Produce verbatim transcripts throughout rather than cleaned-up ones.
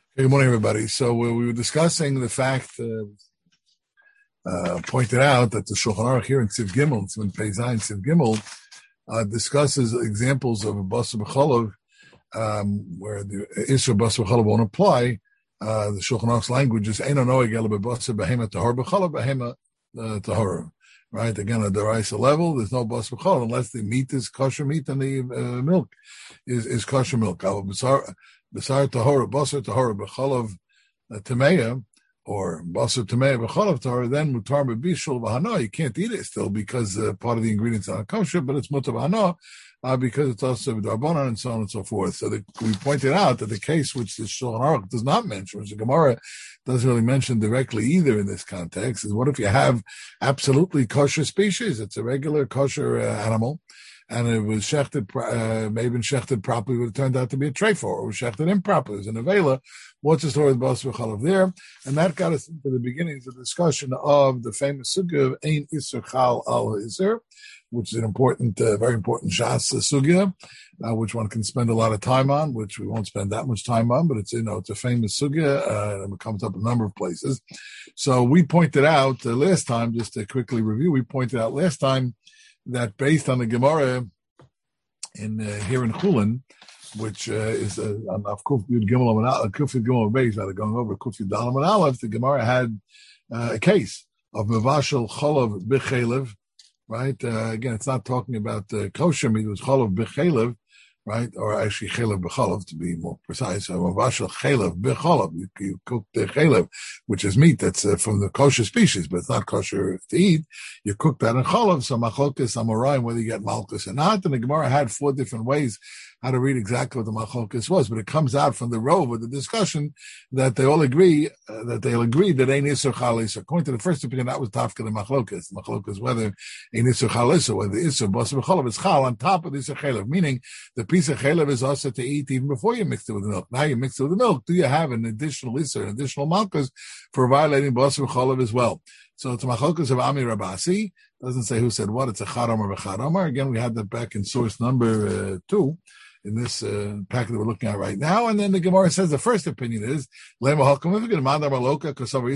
Hey, good morning, everybody. So we, we were discussing the fact, uh, uh, pointed out that the Shulchan Aruch here in Tziv Gimel, in Pei Zayin Tziv Gimel, uh, discusses examples of a basar b'chalav, um, where the Isra basar b'chalav won't apply. Uh, the Shulchan Aruch's language is Eino noeg ela b'basar behema tahor b'chalav behema tahor. Right? Again, at the Raisa level, there's no basar b'chalav unless the meat is kosher meat and the uh, milk is, is kosher milk. Basar tahor, basar tahor b'chalav tameya, or basar tameya b'chalav tahor, then mutar b'bishul b'hana. You can't eat it still because uh, part of the ingredients are kosher, but it's mutar b'hana uh, because it's also b'darbanan and so on and so forth. So the, we pointed out that the case which the Shulchan Aruch does not mention, which the Gemara doesn't really mention directly either in this context, is what if you have absolutely kosher species? It's a regular kosher uh, animal, and it was shechted, uh, maybe been shechted properly, would have turned out to be a trefa, or it was shechted improperly, it was an avela. What's the story of basar b'chalav there? And that got us into the beginnings of the discussion of the famous sugya of ein iser chal al iser, which is an important, uh, very important shas sugya, uh, which one can spend a lot of time on, which we won't spend that much time on, but it's, you know, it's a famous sugya, uh, and it comes up a number of places. So we pointed out uh, last time, just to quickly review, we pointed out last time that based on the Gemara in uh, here in Chulin, which uh, is uh, on Kuf Yud Gimel and Aleph, Kuf Yud Gimel Beis, that are going over Kuf Yud Dalam and Aleph, the Gemara had uh, a case of Mevashel Cholav B'Chelev, right? Uh, again, it's not talking about uh, kosher meat, it was Cholav B'Chelev, right? Or actually Chelev B'Cholav, to be more precise. So Mevashel Chelev B'Cholav, you, you cook the Chelev, which is meat that's uh, from the kosher species, but it's not kosher to eat. You cook that in Cholav, so Machlokes Amoraim, whether you get Malchus or not. And the Gemara had four different ways how to read exactly what the Machlokes was, but it comes out from the rove of the discussion that they all agree, uh, that they'll agree that Ein Isur Chal Isur. According to the first opinion, that was Tafka the Machlokes. The Machlokes, whether Ein Isur Chal Isur, whether the Isur Basar B'chalav is Chal on top of the Isur Chelev, meaning the piece of Chelev is also to eat even before you mix it with the milk. Now you mix it with the milk. Do you have an additional Isur, an additional Malchus for violating Basar B'chalav as well? So it's a Machlokes of Ami Rabasi. Doesn't say who said what. It's a Chad Amar V'Chad Amar. Again, we had that back in source number uh, two. In this uh, packet that we're looking at right now. And then the Gemara says the first opinion is, that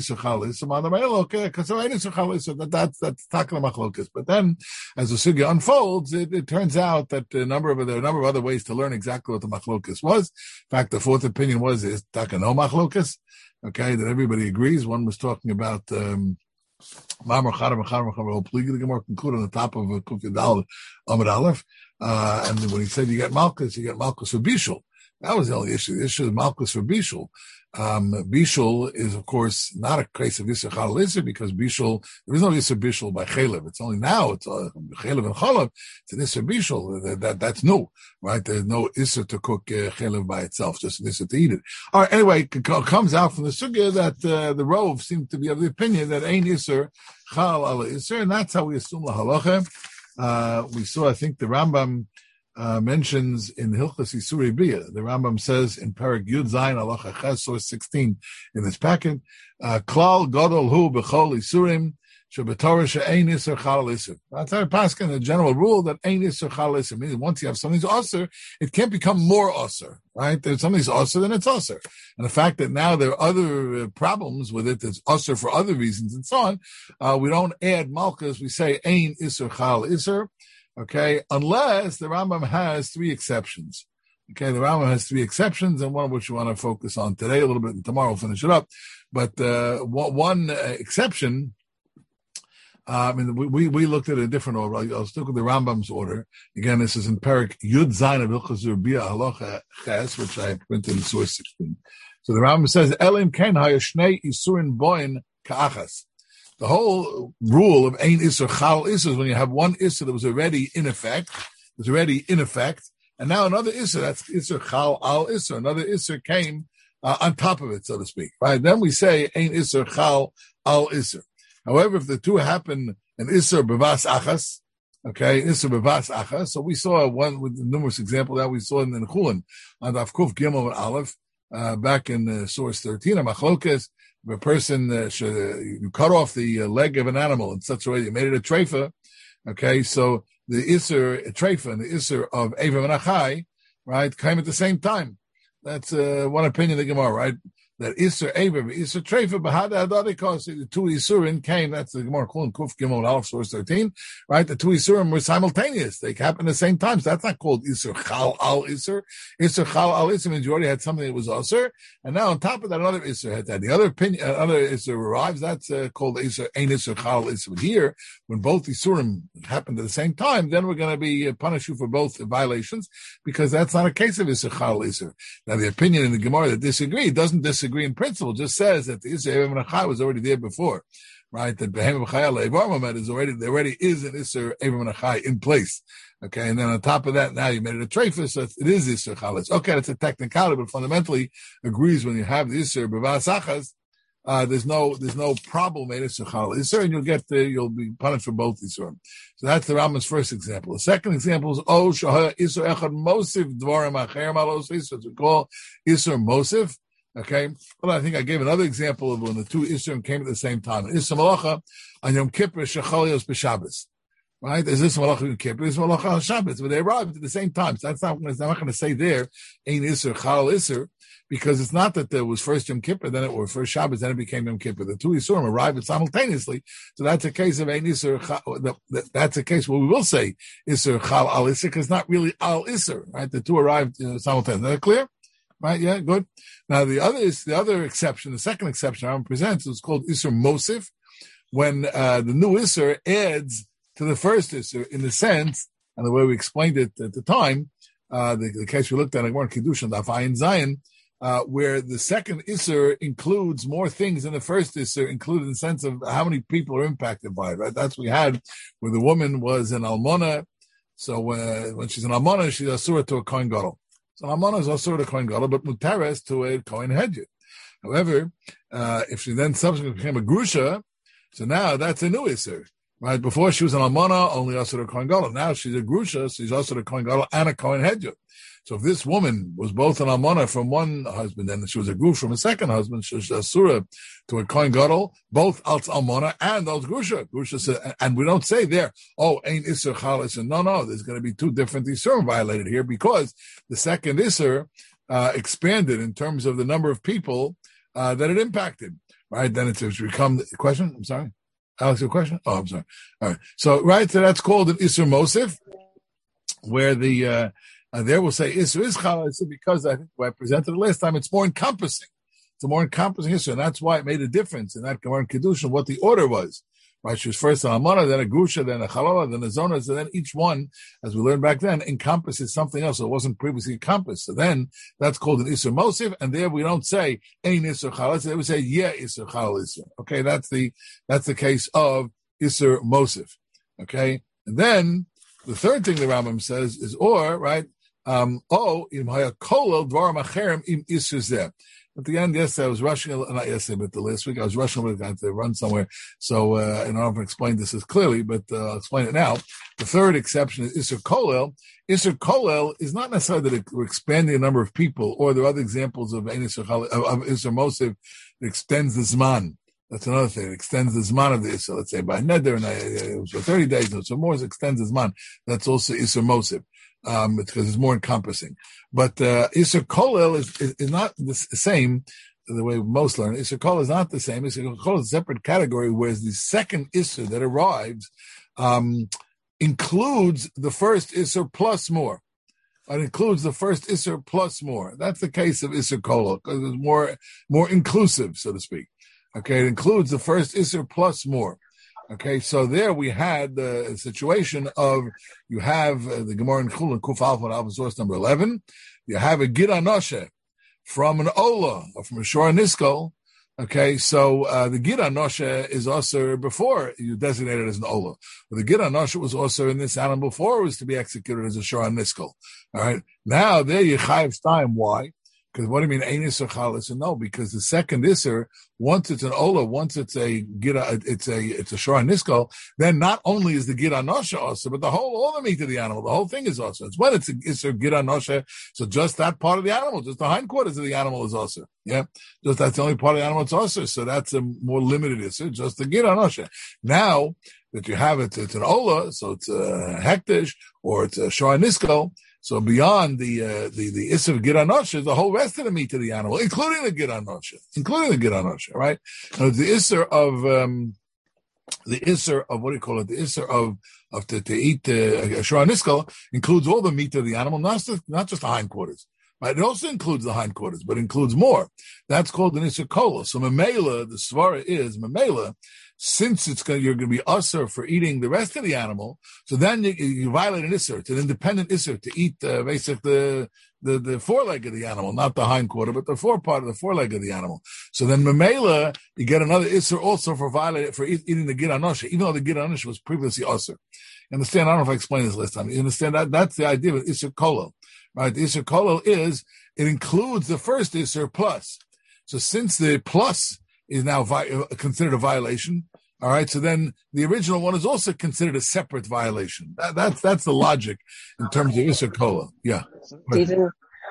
that's, that's Takla Machlokes. But then, as the Sugya unfolds, it, it turns out that a number of, there are a number of other ways to learn exactly what the Machlokes was. In fact, the fourth opinion was, is Taka no Machlokes. Okay, that everybody agrees. One was talking about, um, Mamar Chadam Chadam Chadam Pligi. The Gemara concluded on the top of Kuf Yud Amud Aleph, uh, and when he said you get Malchus, you get Malchus for Bishul. That was the only issue. The issue is Malchus for Bishul. Um, Bishul is, of course, not a case of Isser Chal Isser, because Bishul, there is no Isser Bishul by Chelev. It's only now, it's uh, Chelev and Chalav, it's an Isser Bishul. That, that, that's new, right? There's no Isser to cook uh, Chelev by itself, just an Isser to eat it. All right, anyway, it comes out from the Sugya that uh, the Rove seemed to be of the opinion that Ein Isser Chal Ala Isser, and that's how we assume La Halacha. Uh, we saw, I think, the Rambam Uh, mentions in Hilchas Isuri Bia. The Rambam says in Parak Yud Zayin Halacha Ches, source sixteen in this packet, uh, Klal Gadol Hu B'chol Isurim Shebetorah She'ein Isur Chal Isur. That's our paskin, the general rule that Ein Isur Chal Isur, meaning once you have something's Osir, it can't become more Osir, right? There's something's Osir, then it's Osir. And the fact that now there are other uh, problems with it that's Osir for other reasons and so on, uh, we don't add Malchus, we say Ein Isur Chal Isur. Okay, unless the Rambam has three exceptions. Okay, the Rambam has three exceptions, and one of which we want to focus on today a little bit, and tomorrow we'll finish it up. But uh, one uh, exception, uh, I mean, we, we looked at a different order. I'll stick with the Rambam's order. Again, this is in Parak Yud Zayin of Hilchos Bia Halacha Ches, which I printed in source sixteen. So the Rambam says, Elim ken hayashnei isurin boin ka'achas. The whole rule of Ein Isur Chal Isur is when you have one Isur that was already in effect, was already in effect, and now another Isur, that's Isur Chal Al Isur, another Isur came uh, on top of it, so to speak. Right? Then we say Ein Isur Chal Al Isur. However, if the two happen, an Isur Bevas Achas, okay, Isur Bevas Achas, so we saw one with numerous examples that we saw in the Chulin, on Avkuf Gimel and Aleph, uh, back in uh, source thirteen, Machlokes. If a person uh, should uh, you cut off the uh, leg of an animal in such a way that you made it a treifa, okay, so the Isser treifa and the Isser of Eva and Achai, right, came at the same time. That's uh, one opinion of the Gemara, right? that Isser Eber, Isser Treifa, Bahada Adadikos, the two Isurim came, that's the Gemara Kul and Kuf Gimel Aleph, source thirteen, right? The two Isurim were simultaneous. They happened at the same time. So that's not called Isser Chal Al Isser. Isser Chal Al Isser means you already had something that was Isser, and now on top of that, another Isser had that. The other opinion, another Isser arrives, that's uh, called Isser, Ein Isser Chal Al Isser. But here, when both Isurim happened at the same time, then we're going to be uh, punish you for both violations, because that's not a case of Isser Chal Al Isser. Now, the opinion in the Gemara that disagree doesn't disagree in principle, just says that the Isser Eivah Menachai was already there before, right? That Behem B'chayal Eivar Mamed is already, there already is an Isser Eivah Menachai in place. Okay, and then on top of that, now you made it a treifus, so it is Isser Chalas. Okay, that's a technicality, but fundamentally agrees when you have the Isser B'vas Achas, uh, there's no, there's no problem made Isser Chalas Isser, and you'll get the, you'll be punished for both Isser. So that's the Rambam's first example. The second example is, oh, Shahah Isser Echad Mosif Dvarim Acher Malos Isser, we call Isser Mosif. Okay, well, I think I gave another example of when the two Isurim came at the same time. Isser Malacha on Yom Kippur Shechalios B'Shabbos. Right? There's this Malacha Yom Kippur, this Malacha on Shabbos, but they arrived at the same time. So that's not, I'm not going to say there, Ein Isser, Chal Isser, because it's not that there was first Yom Kippur, then it was first Shabbos, then it became Yom Kippur. The two Isurim arrived simultaneously. So that's a case of Ein Isser, that's a case where we will say Isser, Chal Al Isser, because it's not really Al Isser, right? The two arrived uh, simultaneously. Is that clear? Right? Yeah, good. Now the other is the other exception. The second exception I presents is called Isser Mosif, when uh, the new Isser adds to the first Isser in the sense, and the way we explained it at the time, uh, the, the case we looked at, Gemara Kiddushin Daf Ayin Zion, uh, where the second Isser includes more things than the first Isser, included in the sense of how many people are impacted by it. Right? That's what we had where the woman was an almona. So uh, when she's an almona, she's asura to a kohen gadol. So Almana is also a Kohen Gadol, but Mutares to a Kohen Hedjit. However, uh, if she then subsequently became a Grusha, so now that's a new Isser. Right? Before she was an Almana, only also a Kohen Gadol. Now she's a Grusha, so she's also a Kohen Gadol and a Kohen Hedjit. So if this woman was both an Almana from one husband and she was a Grush from a second husband, she was a Surah to a Kohen Gadol, both als Almana and als Grusha. Grusha said, and we don't say there, oh, ain't Isser Chal Isser. No, no, there's going to be two different Isser violated here because the second Isser uh, expanded in terms of the number of people uh, that it impacted. Right? Then it's, it's become the question. I'm sorry. Alex, your question? Oh, I'm sorry. All right. So, right, so that's called an Isser Mosif, where the, uh, Uh, there we'll say Isser is Chal Isser because I think I presented it last time, it's more encompassing. It's a more encompassing Isser, and that's why it made a difference in that Gemara Kiddushin, what the order was. Right? She was first an Almana, then a Grusha, then a Chalala, then a Zonas, and then each one, as we learned back then, encompasses something else. So it wasn't previously encompassed. So then that's called an Isser Mosif, and there we don't say Ein Isser Chal Isser, they would say Yeah Isser Chal Isser. Okay, that's the that's the case of Isser Mosif. Okay, and then the third thing the Rambam says is, or, right, Um, oh, im haya kolel dvarim acherim im isur zeh. At the end, yesterday I was rushing, not yesterday, but the last week I was rushing, I had to run somewhere. So, uh, and I don't explain this as clearly, but uh, I'll explain it now. The third exception is isur kolel. Isur kolel is not necessarily that we're expanding the number of people, or there are other examples of isur of isur mosif that extends the zman. That's another thing. It extends the zman of the isur. Let's say by neder, and it was for thirty days, and so more, it extends the zman. That's also isur mosif. Um, because it's more encompassing. But uh, Isser Kolel is, is, is not the same, the way most learn. Isser Kolel is not the same. Isser Kolel is a separate category, whereas the second Isser that arrives um, includes the first Isser plus more. It includes the first Isser plus more. That's the case of Isser Kolel, because it's more, more inclusive, so to speak. Okay, it includes the first Isser plus more. Okay, so there we had the situation of you have uh, the Gemara in Chulin Kuf Alpha Alpha source number eleven. You have a Gid Anoshe from an Ola or from a Shor Niskol. Okay, so uh, the Gid Anoshe is also before you designated as an Ola. But the Gid Anoshe was also in this animal before it was to be executed as a Shor Niskol. All right, now there you chayiv time. Why? Because what do you mean, Ein Isser Chal Isser? No, because the second Isser, once it's an Ola, once it's a Gira, it's a it's a Shor Niskol, then not only is the Gira Noshe also, but the whole, all the meat of the animal, the whole thing is also. It's when it's a Isser Gira Noshe, so just that part of the animal, just the hindquarters of the animal is also. Yeah, just that's the only part of the animal that's also. So that's a more limited Isser, just the Gira Noshe. Now that you have it, it's an Ola, so it's a Hektish, or it's a Shor Niskol. So beyond the uh, the the Isser of Gid Anosha is the whole rest of the meat of the animal, including the Gid Anosha, including the Gid Anosha, right? Now, the Isser of um, the Isser of what do you call it? The Isser of of to, to eat uh, Shora Niskal includes all the meat of the animal, not just not just the hindquarters. Right? It also includes the hindquarters, but includes more. That's called an Isser Kola. So Mamela, the Svara is Mamela, since it's going, you're going to be usher for eating the rest of the animal. So then you, you violate an Isser. It's an independent Isser to eat uh, basically the, the the foreleg of the animal, not the hindquarter, but the forepart of the foreleg of the animal. So then Mamela, you get another Isser also for violating for eat, eating the Gid Anosha, even though the Gid Anosha was previously usher. You understand? I don't know if I explained this last time. You understand that? That's the idea of Isser Kola. Right, the Isser Kolel is, it includes the first Isser plus. So since the plus is now vi- considered a violation, all right, so then the original one is also considered a separate violation. That, that's that's the logic in terms of Isser Kolel. Yeah. Eating,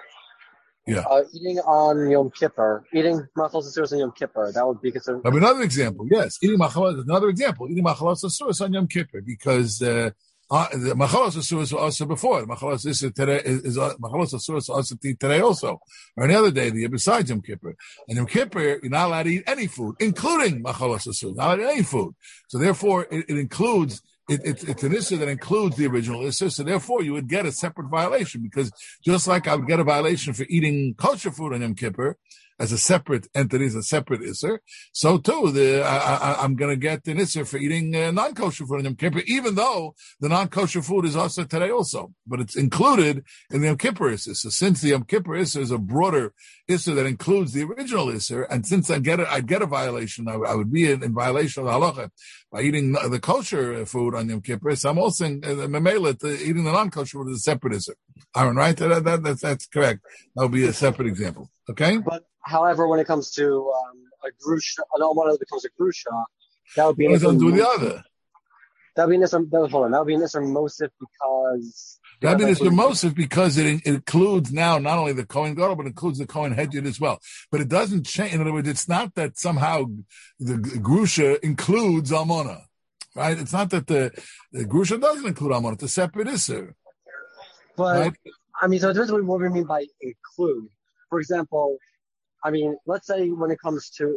yeah. Uh, eating on Yom Kippur, eating Machalos Asuros on Yom Kippur, that would be considered. That'd be another example, yes. Eating Machalos, another example, eating Machalos Asuros on Yom Kippur, because uh, Uh, the Machalos Asuros were also before. The Machalos Asuros today is, is uh, Machalos Asuros also today also, or any other day of the year besides Yom Kippur. And Yom Kippur, you're not allowed to eat any food, including Machalos Asuros. Not allowed to eat any food. So therefore, it, it includes. It, it, it's an issue that includes the original issue, so therefore you would get a separate violation, because just like I would get a violation for eating kosher food on Yom Kippur as a separate entity, as a separate isser, so too the I, I, I'm going to get an isser for eating uh, non-kosher food on Yom Kippur, even though the non-kosher food is also today also, but it's included in the Yom Kippur isser. So since the Yom Kippur isser is a broader isser that includes the original isser, and since I get it, I get a violation, I, I would be in, in violation of the halacha by eating the kosher food on Yom Kippur. So I'm also in uh, Mamela, eating the non-kosher food is a separate isser. Aaron, right? That, that, that's, that's correct. That would be a separate example. Okay? But however, when it comes to um, a grusha, an almana becomes a grusha, that would be an isser. Do the other. That would be an isser. Hold on, that would be an isser mosif because. That would be an isser mosif because it, it includes now not only the Kohen Gadol, but includes the Kohen Hedyot as well. But it doesn't change. In other words, it's not that somehow the grusha includes almana, right? It's not that the, the grusha doesn't include almana. It's a separate isser. But right? I mean, so it depends on what we mean by include. For example, I mean, let's say when it comes to,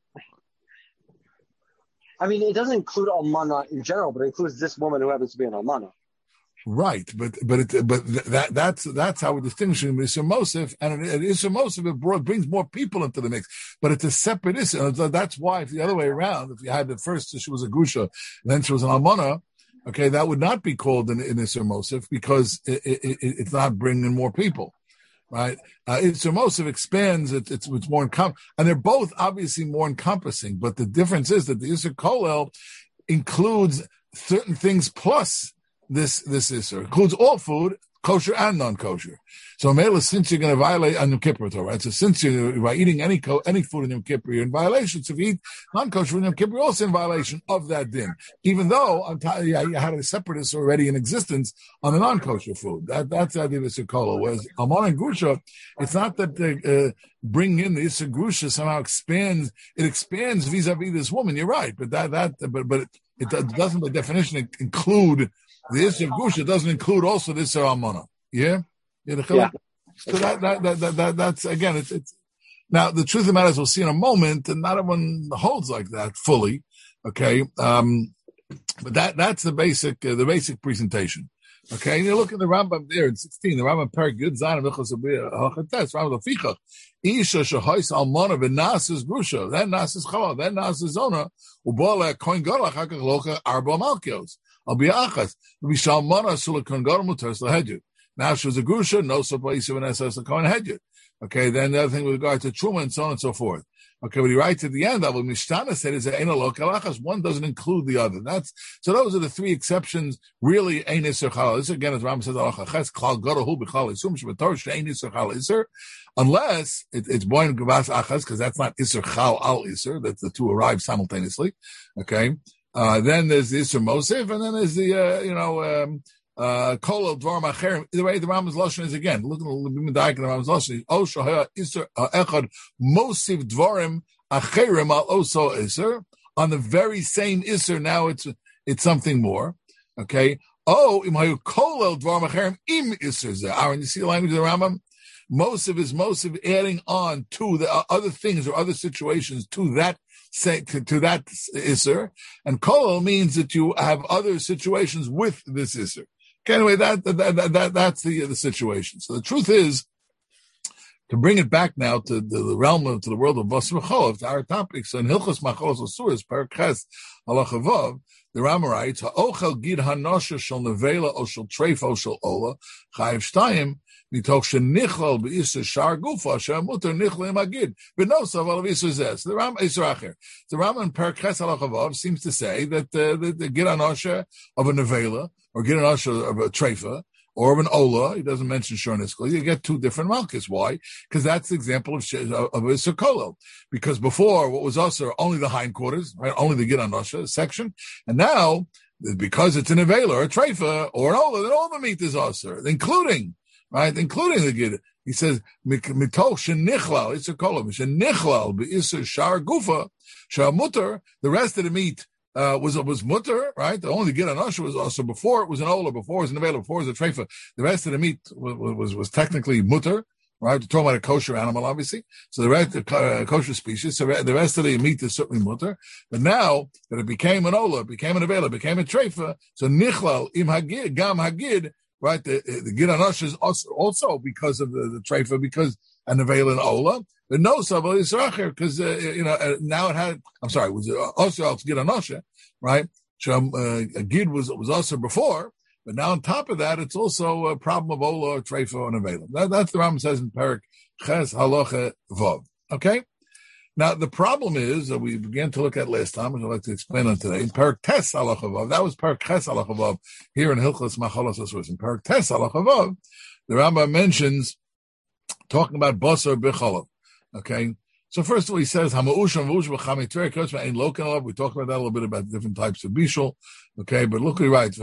I mean, it doesn't include almana in general, but it includes this woman who happens to be an almana. Right, but but it, but that that's that's how we're distinguishing Isser Mosif, and an Isser Mosif it brought, brings more people into the mix, but it's a separate Isser. So that's why, if the other way around, if you had the first she was a Grusha, and then she was an Almana, okay, that would not be called an, an Isser Mosif because it, it, it, it's not bringing more people. Right, uh, Isser Mosif expands. It, it's it's more encom- and they're both obviously more encompassing. But the difference is that the Isser Kolel includes certain things plus this this Isser. It includes all food, kosher and non-kosher. So, Mela, since you're going to violate on Yom Kippur, right? So, since you're by eating any co- any food in Yom Kippur, you're in violation. So, if you eat non-kosher in Yom Kippur, you're also in violation of that din. Even though on t- yeah, you had a separate Isser already in existence on the non-kosher food. That that's the idea of Isser Kola. Whereas Almana and Grusha, it's not that they uh, bring in the Isser Grusha somehow expands. It expands vis-a-vis this woman. You're right, but that that but but it, it doesn't by definition include. The Isser of Grusha doesn't include also the Isser Almana. Yeah? Yeah. So that, that, that, that, that, that's, again, it's, it's, now the truth of the matter is we'll see in a moment, and not everyone holds like that fully. Okay. Um, but that, that's the basic, uh, the basic presentation. Okay. And you look at the Rambam there in sixteen, the Rambam Perek Yud Zayin Hilchos Hachates, Rambam Lefichach, Isha Shehois Almana v'Nasis Grusha, then Nasis Chala, then Nasis Zona, Ubola Kohen Gadol Achakach Locha Arba Malkios. I'll be achas. Now she was a grusha, no supply even as a Kohen Hedyot. Okay, then the other thing with regard to truma and so on and so forth. Okay, but he writes at the end of Mishtana said is that one doesn't include the other. That's so. Those are the three exceptions. Really, ein iser chalal. This again, as Ram says, alachaches klal gadahu b'chal isum shvator she'ein iser chal iser, unless it, it's boin gavas achas, because that's not iser chal al iser. That the two arrive simultaneously. Okay. Uh, then there's the Isser Mosif, and then there's the, uh, you know, um, uh, Kol Dvarim Acherim. Either way, the Rambam's Lashon is again, look at the Bimidayik and the Rambam's Lashon. O Shahaya Isser Echad Mosif Dvarim Acherim Al Oso Isser. On the very same Isser, now it's, it's something more. Okay. Oh, imayu kolel dvar macherim im iser zeh. Aaron, you see the language of the Rambam? Mosiv is Mosiv adding on to the uh, other things or other situations to that say to, to that iser, and kolel means that you have other situations with this iser. Okay, anyway, that that, that, that that's the the situation. So the truth is, to bring it back now to the, the realm of, to the world of Basar B'Cholov, to our topic. So in Hilchos Machalos Asuras, Perek Ches, Halacha Vav, the Rama writes, Ha'ochel gid hanosha shel nevela o shel treifo shel ola, chayiv shtayim, mitoch shenichlal be'isur shar gufa, she'amuter nichlal imagid, b'nosav al v'isur zeh. The Rama, Isur Acher. The Rama in Perek Ches Halacha Vav seems to say that uh, the, the gid hanosha of a nevela, or gid hanosha of a treifa, or of an Ola, he doesn't mention Shorniskal, you get two different Malchus. Why? Because that's the example of, of a Kolel. Because before, what was also only the hindquarters, right? Only the Gid Anosha section. And now, because it's an Avela or a Treifa or an Ola, then all the meat is also, including, right? Including the Gid. He says, Mitoch Shenichlal, it's a Kolel, Shenichlal, Be'isur Shar Gufa, Sha'amuter, the rest of the meat Uh, was was mutter, right? The only Gid Anosha was also before it was an Ola, before it was an Avela, before it was a Treifa. The rest of the meat was was, was technically mutter, right? We're talking about a kosher animal, obviously. So the rest of the uh, kosher species, so the rest of the meat is certainly mutter. But now that it became an Ola, became an Avela, became a Treifa, so Nichlal im Hagid, Gam Hagid, right? The, the Gid Anosha is also, also because of the, the Treifa, because an Avela and Ola. But no, because uh, you know uh, now it had. I'm sorry, it was also uh, Gid Anosha, right? So uh, a Gid was was also before, but now on top of that, it's also a problem of Ola or Treifa and Avela. That, that's the Rambam says in Perek Ches Halacha Vav. Okay. Now the problem is that we began to look at last time, which I'd like to explain on today. In Perek Tes Halacha Vav, that was Perek Ches Halacha Vav here in Hilchos Machalos Asuros. In Perek Tes Halacha Vav, the Rambam mentions talking about Basar B'Cholav. Okay, so first of all, he says, we talked about that a little bit about different types of bishul. Okay, but look what he writes.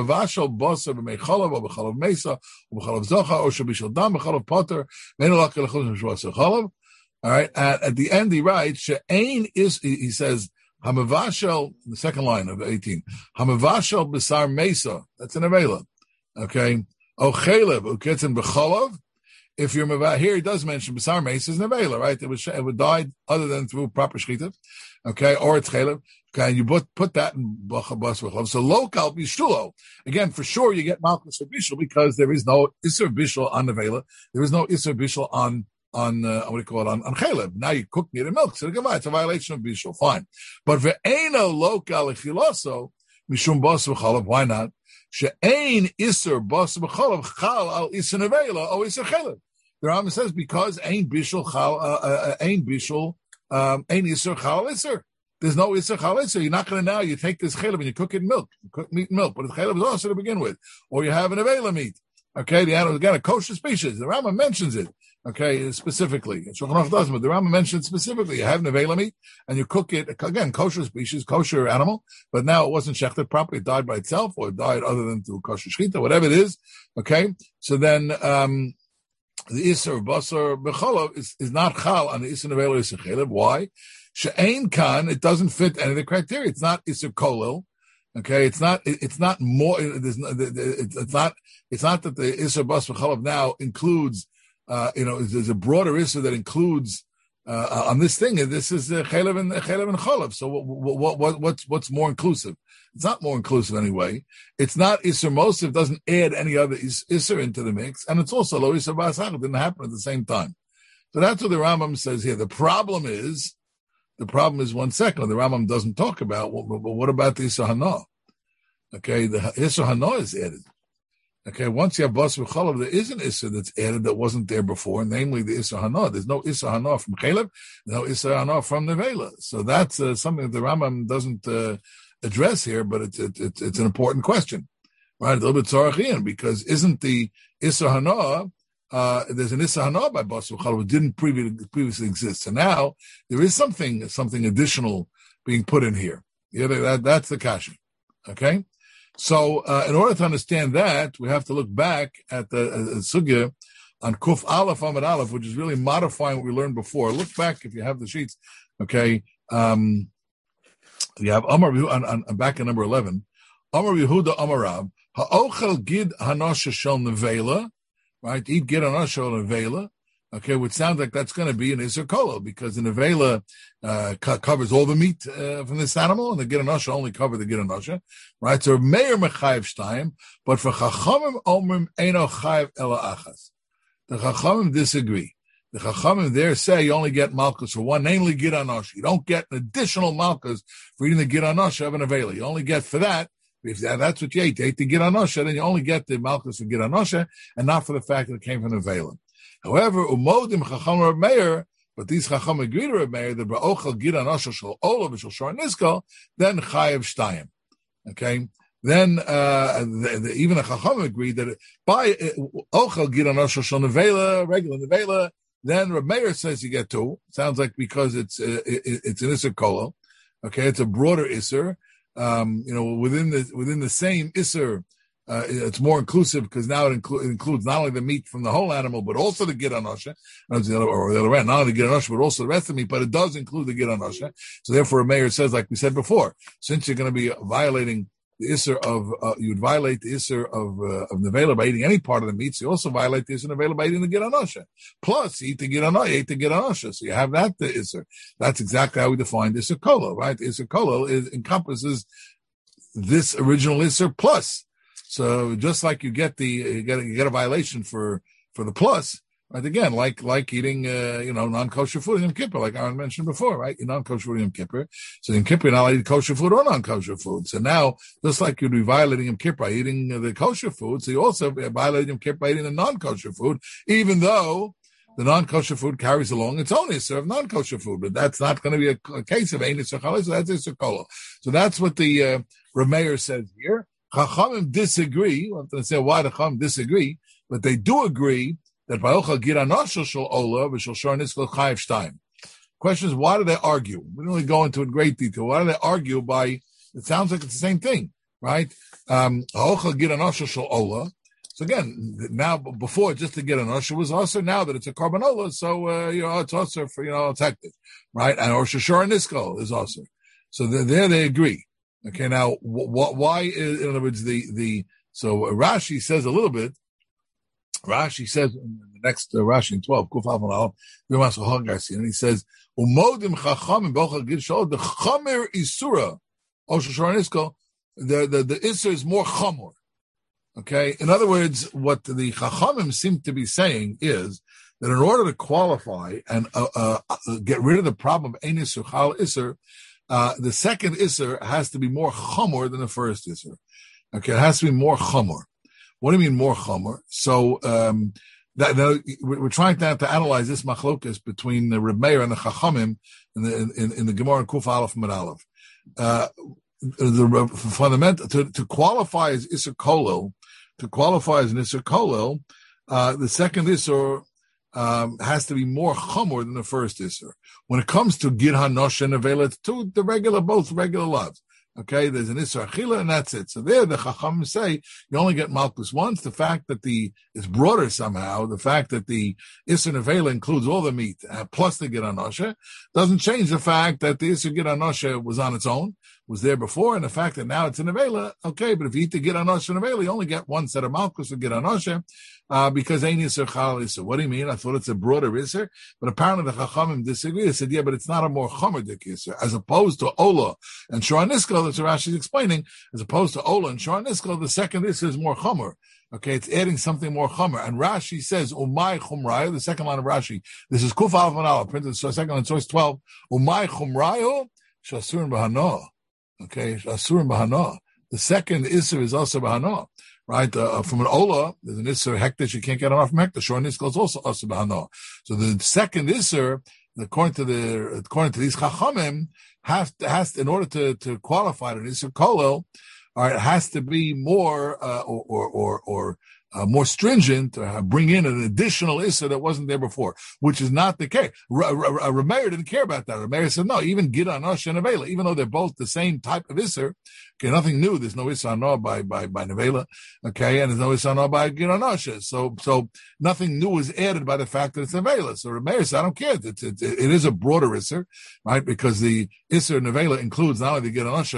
All right, at, at the end he writes, is he says, Hamavashel, the second line of eighteen, Hamavashel B'sar Mesa, that's an Avela. Okay, Ochelev, Uketzin B'Cholav. If you're mava, here he does mention B'sar Meis is Nevela, right? It was it would died other than through proper shechita, okay, or it's chelev. Okay, and you put put that in Basar. So local bishtulo. Again, for sure you get malchus or bishul because there is no iser bishul on Nevela. There is no iser bishul on on uh, what do you call it on on chelev. Now you cook meat and milk, so it's a violation of bishul. Fine, but ve'eno local chiloso mishum Basar v'chalav. Why not? She'ain iser Basar v'chalav chal al iser Nevela or iser chelev. The Rambam says because ain bishul chal uh, ain bishul um, ain iser chal iser. There's no iser chal iser. You're not going to now. You take this chelev and you cook it in milk, you cook meat and milk, but the chelev is also to begin with, or you have an avela meat. Okay, the animal again a kosher species. The Rambam mentions it. Okay, specifically, Shulchan Aruch doesn't, but the Rambam mentions specifically. You have an avela meat and you cook it again, kosher species, kosher animal, but now it wasn't shechted properly. It died by itself, or it died other than through kosher shechita, whatever it is. Okay, so then um, the iser of basar b'cholav is, is not chal on the iser nevela iser chelev. Why? She'ain kan, it doesn't fit any of the criteria. It's not iser kolel. Okay, it's not. It, it's not more. There's no, it's not. It's not that the iser basar b'cholav now includes. Uh, you know, there's a broader issue that includes uh, on this thing. This is chelev and chelev and cholav. So what, what, what, what's what's more inclusive? It's not more inclusive anyway. It's not iser mosiv. Doesn't add any other is, iser into the mix, and it's also lo iser ba'asach. It didn't happen at the same time. So that's what the Rambam says here. The problem is, the problem is one second. The Rambam doesn't talk about. Well, but what about the iser hana? Okay, the iser hana is added. Okay, once you have basar v'cholav, there is an issa that's added that wasn't there before, namely the issa hana. There's no issa hana from chelev, no issa hana from nevela. So that's uh, something that the Rambam doesn't uh, address here, but it's it, it, it's an important question, right? A little bit tzarachian, because isn't the issa hana, uh, there's an issa hana by basar v'cholav that didn't previously, previously exist. So now there is something something additional being put in here. Yeah, that, that's the kasha. Okay? So, uh, in order to understand that, we have to look back at the uh, sugya on Kuf Aleph Amud Aleph, which is really modifying what we learned before. Look back if you have the sheets. Okay, um, you have Amar on, on, on back at number eleven. Amar Yehuda Amar Rab Ha'ochel gid hanosha shel nevela, right? Eat gid hanosha shel nevela. Okay, which sounds like that's going to be an Isser Kolo, because the nevela uh, co- covers all the meat uh, from this animal, and the gid hanosha only cover the gid hanosha, right? So Meir mechayev shtayim, but for Chachamim omrim eino chayev ela achas. The Chachamim disagree. The Chachamim there say you only get malchus for one, namely gid hanosha. You don't get an additional malchus for eating the gid hanosha of an nevela. You only get for that. If that's what you ate, you ate the gid hanosha, then you only get the malchus for gid hanosha, and not for the fact that it came from the nevela. However, umodim chacham Reb Meir, but these chacham agree to Reb Meir that ba'ochel gid hanosha shel ola v'shel shor niskal, then chayev shtayim. Okay, then uh, the, the, even the chacham agree that by ochel gid hanosha shel nevela, regular nevela, then Reb Meir says you get two. Sounds like because it's uh, it, it's an isser kolo. Okay, it's a broader isser. Um, you know, within the within the same isser. Uh, it's more inclusive because now it, inclu- it includes not only the meat from the whole animal, but also the gid hanosha, or the other way, not only the gid hanosha, but also the rest of the meat, but it does include the gid hanosha. So therefore, a mayor says, like we said before, since you're going to be violating the isser of, uh, you would violate the isser of, uh, of nevela by eating any part of the meat, so you also violate the isser of nevela by eating the gid hanosha. Plus, you eat the gid hanosha, you eat the gid hanosha, so you have that the isser. That's exactly how we define isser kolo, right? Isser kolo is, encompasses this original isser plus. So just like you get the you get a, you get a violation for, for the plus, right? Again, like like eating uh, you know non-kosher food in Yom Kippur, like Aaron mentioned before, right? You're non-kosher food in Yom Kippur, so in Yom Kippur you're not allowed to eat kosher food or non-kosher food. So now, just like you'd be violating Yom Kippur by eating the kosher food, so you also violating Yom Kippur by eating the non-kosher food, even though the non-kosher food carries along its own issur of non-kosher food, but that's not going to be a, a case of ein issur chalos, so that's issur kolo. So that's what the uh, Reb Meir says here. Chachamim disagree. I'm going to say why the Chachamim disagree, but they do agree that ba'ochel gid hanosha shel ola v'shel shor niskal chayev shtayim. Question is, why do they argue? We don't really go into it in great detail. Why do they argue by? It sounds like it's the same thing, right? Um, ba'ochel gid hanosha shel ola. So again, now before just the gid hanosha was also. Now that it's a korban ola, so uh, you know it's also for you know it's hectic, right? And or shor niskal is also. So there they agree. Okay, now wh- why? In other words, the the so Rashi says a little bit. Rashi says in the next uh, Rashi in twelve, and he says, "Umodim chachamim b'ochel gid shol the chamer isura oshashor niskal." The the the isur is more chamor. Okay, in other words, what the chachamim seem to be saying is that in order to qualify and uh, uh, get rid of the problem of ein isur chal isur. Uh, the second isser has to be more chamor than the first isser. Okay, it has to be more chamor. What do you mean more chamor? So um, that, that we're trying to, to analyze this machlokas between the Reb Meir and the Chachamim in the in, in the Gemara and Kuf Aleph Mid Aleph. Uh, the fundamental to, to qualify as isser kolel, to qualify as an isser kolel, uh, the second isser Um, has to be more chamor than the first isser. When it comes to gid hanosha and nevela, it's two the regular, both regular loves. Okay, there's an isser achila, and that's it. So there, the chacham say you only get malchus once. The fact that the it's broader somehow, the fact that the isser nevela includes all the meat uh, plus the gid hanosha doesn't change the fact that the isser gid hanosha was on its own, was there before, and the fact that now it's in nevela. Okay, but if you eat the gid hanosha and nevela, you only get one set of malchus for gid hanosha. Uh, because ein isser chal isser. What do you mean? I thought it's a broader isser, but apparently the chachamim disagree. They said, yeah, but it's not a more chomerdik isser, as opposed to ola and shor niskal. That's what Rashi is explaining. As opposed to ola and shor niskal, the second isser is more chomer. Okay, it's adding something more chomer. And Rashi says, umay chumrayo, the second line of Rashi. This is kuf alef manal, printed so second line, source twelve. Umay chumrayo shasurim b'hano. Okay, shasurim b'hano. The second isser is also b'hano. Right, uh, from an ola, there's an isser hektish, you can't get enough from hektish. Shor niskal is also asur b'hano. So the second isser, according to the according to these chachamim, has to, has to, in order to to qualify an isser kolel, all right, it has to be more uh, or or or, or uh, more stringent, uh, bring in an additional isser that wasn't there before, which is not the case. Reb Meir didn't care about that. Reb Meir said, no, even gid hanosha and nevela, even though they're both the same type of isser, okay, nothing new. There's no isser hanoah by by by nevela, okay, and there's no isser hanoah by gid hanosha. So so nothing new is added by the fact that it's nevela. So Reb Meir said, I don't care. It's, it's, it is a broader isser, right? Because the isser nevela includes not only the gid hanosha,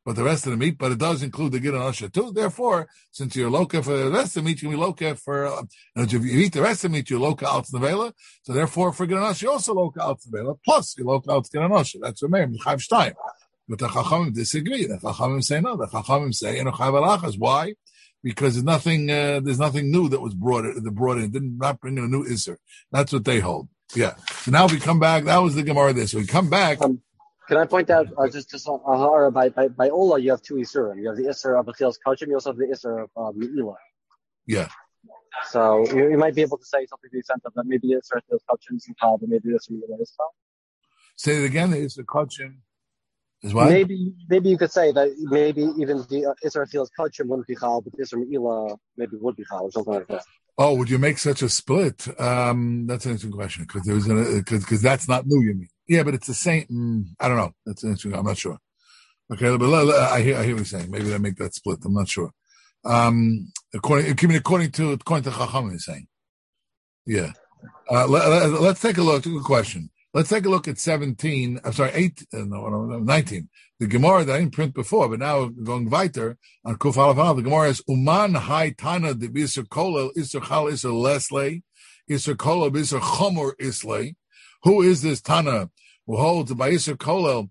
but the rest of the meat, but it does include the Gid Anosha too. Therefore, since you're loka for the rest of the meat, you can be loka for, uh, if you eat the rest of the meat, you're loka al nevela. So therefore, for Gid Anosha, you're also loka al nevela, plus you're loka al Gid Anosha. That's what Meir, Chav Shtayim. But the Chachamim disagree. The Chachamim say no. The Chachamim say, Eno Chav Alachas. Why? Because there's nothing, uh, there's nothing new that was brought, that brought in, didn't not bring in a new Isser. That's what they hold. Yeah. So now we come back, that was the Gemara there. So we come back. Um, Can I point out, uh, just, just uh, uh, by, by, by Ola, you have two Isurim. You have the Isser of Achilles Kachim, you also have the Isser of uh, Me'ilah. Yeah. So you, you might be able to say something to the extent of that maybe the Isser of Achilles Kachim is Chal, but maybe the Isser of Me'ilah is Chal. Say it again, the Isser Kachim is what? Maybe, maybe you could say that maybe even the uh, Isser of Achilles Kachim wouldn't be Chal, but the Isser of Me'ilah maybe would be Chal, or something like that. Oh, would you make such a split? Um, that's an interesting question, because there was a, because, because that's not new, you mean? Yeah, but it's the same. Mm, I don't know. That's interesting. I'm not sure. Okay, but I hear, I hear what you're saying. Maybe they make that split. I'm not sure. Um, according, according to, according to Chacham, you're saying. Yeah. Uh, let, let, let's take a look. Good question. Let's take a look at seventeen. I'm sorry, eight. Uh, no, no, nineteen. The Gemara that I didn't print before, but now going weiter on Kuf Aleph Aleph, the Gemara is Uman Hai Tana de Bisur Kolel Isur Chal Isur Lesle Isur Kolel Bisur Chomer Isle. Who is this Tana who holds by Isur Kolel?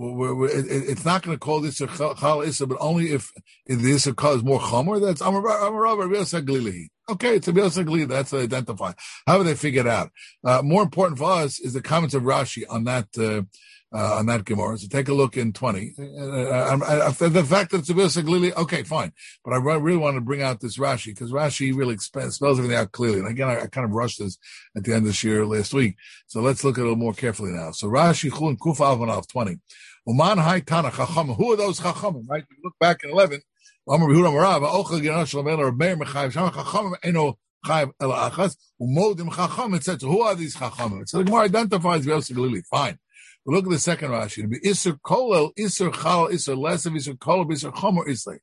It's not going to call this Isur Chal Isur, but only if, if the Isur Kol is more Chomer. That's Amarav Rabbi Glili. Okay, it's a Bielsa Glili. That's what they identify. How do they figure it out? Uh, more important for us is the comments of Rashi on that. Uh, Uh, on that Gemara. So take a look in twenty. Uh, I, I, the fact that it's a Bielsa Glili, okay, fine. But I really want to bring out this Rashi, because Rashi really exp- spells everything out clearly. And again, I, I kind of rushed this at the end of this year, last week. So let's look at it a little more carefully now. So Rashi, Chulin, Kuf Alvanav, twenty. Uman Hai Tana Chacham. Who are those Chachamim, right? You look back in eleven. Amar Yehuda Marav, Ochel Ginash Lamela, Meir Mechayev, Shama Chachamim, Eno Chayev Ela Achas, Umodim Chachamim. It says, who are these Chachamim? So the Gemara identifies Bielsa Glili. Fine. But look at the second Rashi. It'll be Isur Kolel, Isur Chal, Isur Lesav, Isur Kolel, Isur Chomer, Islay.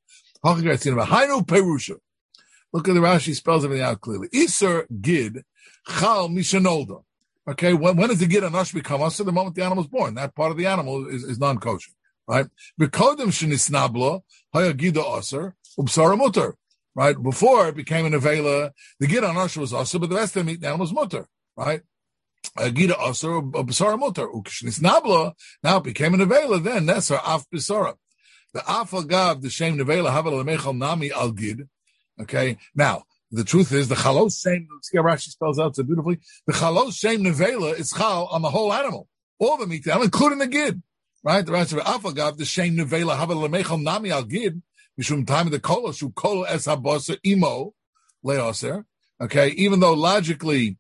Hainu Perusha. Look at the Rashi, spells everything out clearly. Isur Gid, Chal Mishanolda. Okay, when, when does the Gid Anosh become us? So the moment the animal is born. That part of the animal is, is non-kosher, right? Bekodem Shenisnabla, Haya Gida Aser, Ubsara Mutter. Right? Before it became an Avela, the Gid Anosh was Aser, but the rest of the meat animal was Mutter, right? Gida Asar Basara Mutar Ukishnis Nabla. Now it became an Avela. Then Nesar Af Basara. The Af Agav the Shem Nevela Havel Lemechal Nami Al Gid. Okay. Now the truth is the Chalos Shem. Rashi spells out so beautifully. The Chalos Shem Nevela is Chal on the whole animal, all the meat, including the Gid. Right. The Rashi of Af Agav the Shem Nevela Havel Lemechal Nami Al Gid. Mishum time of the Kolos who Kol Es Habasa Imo Leoser. Okay. Even though logically,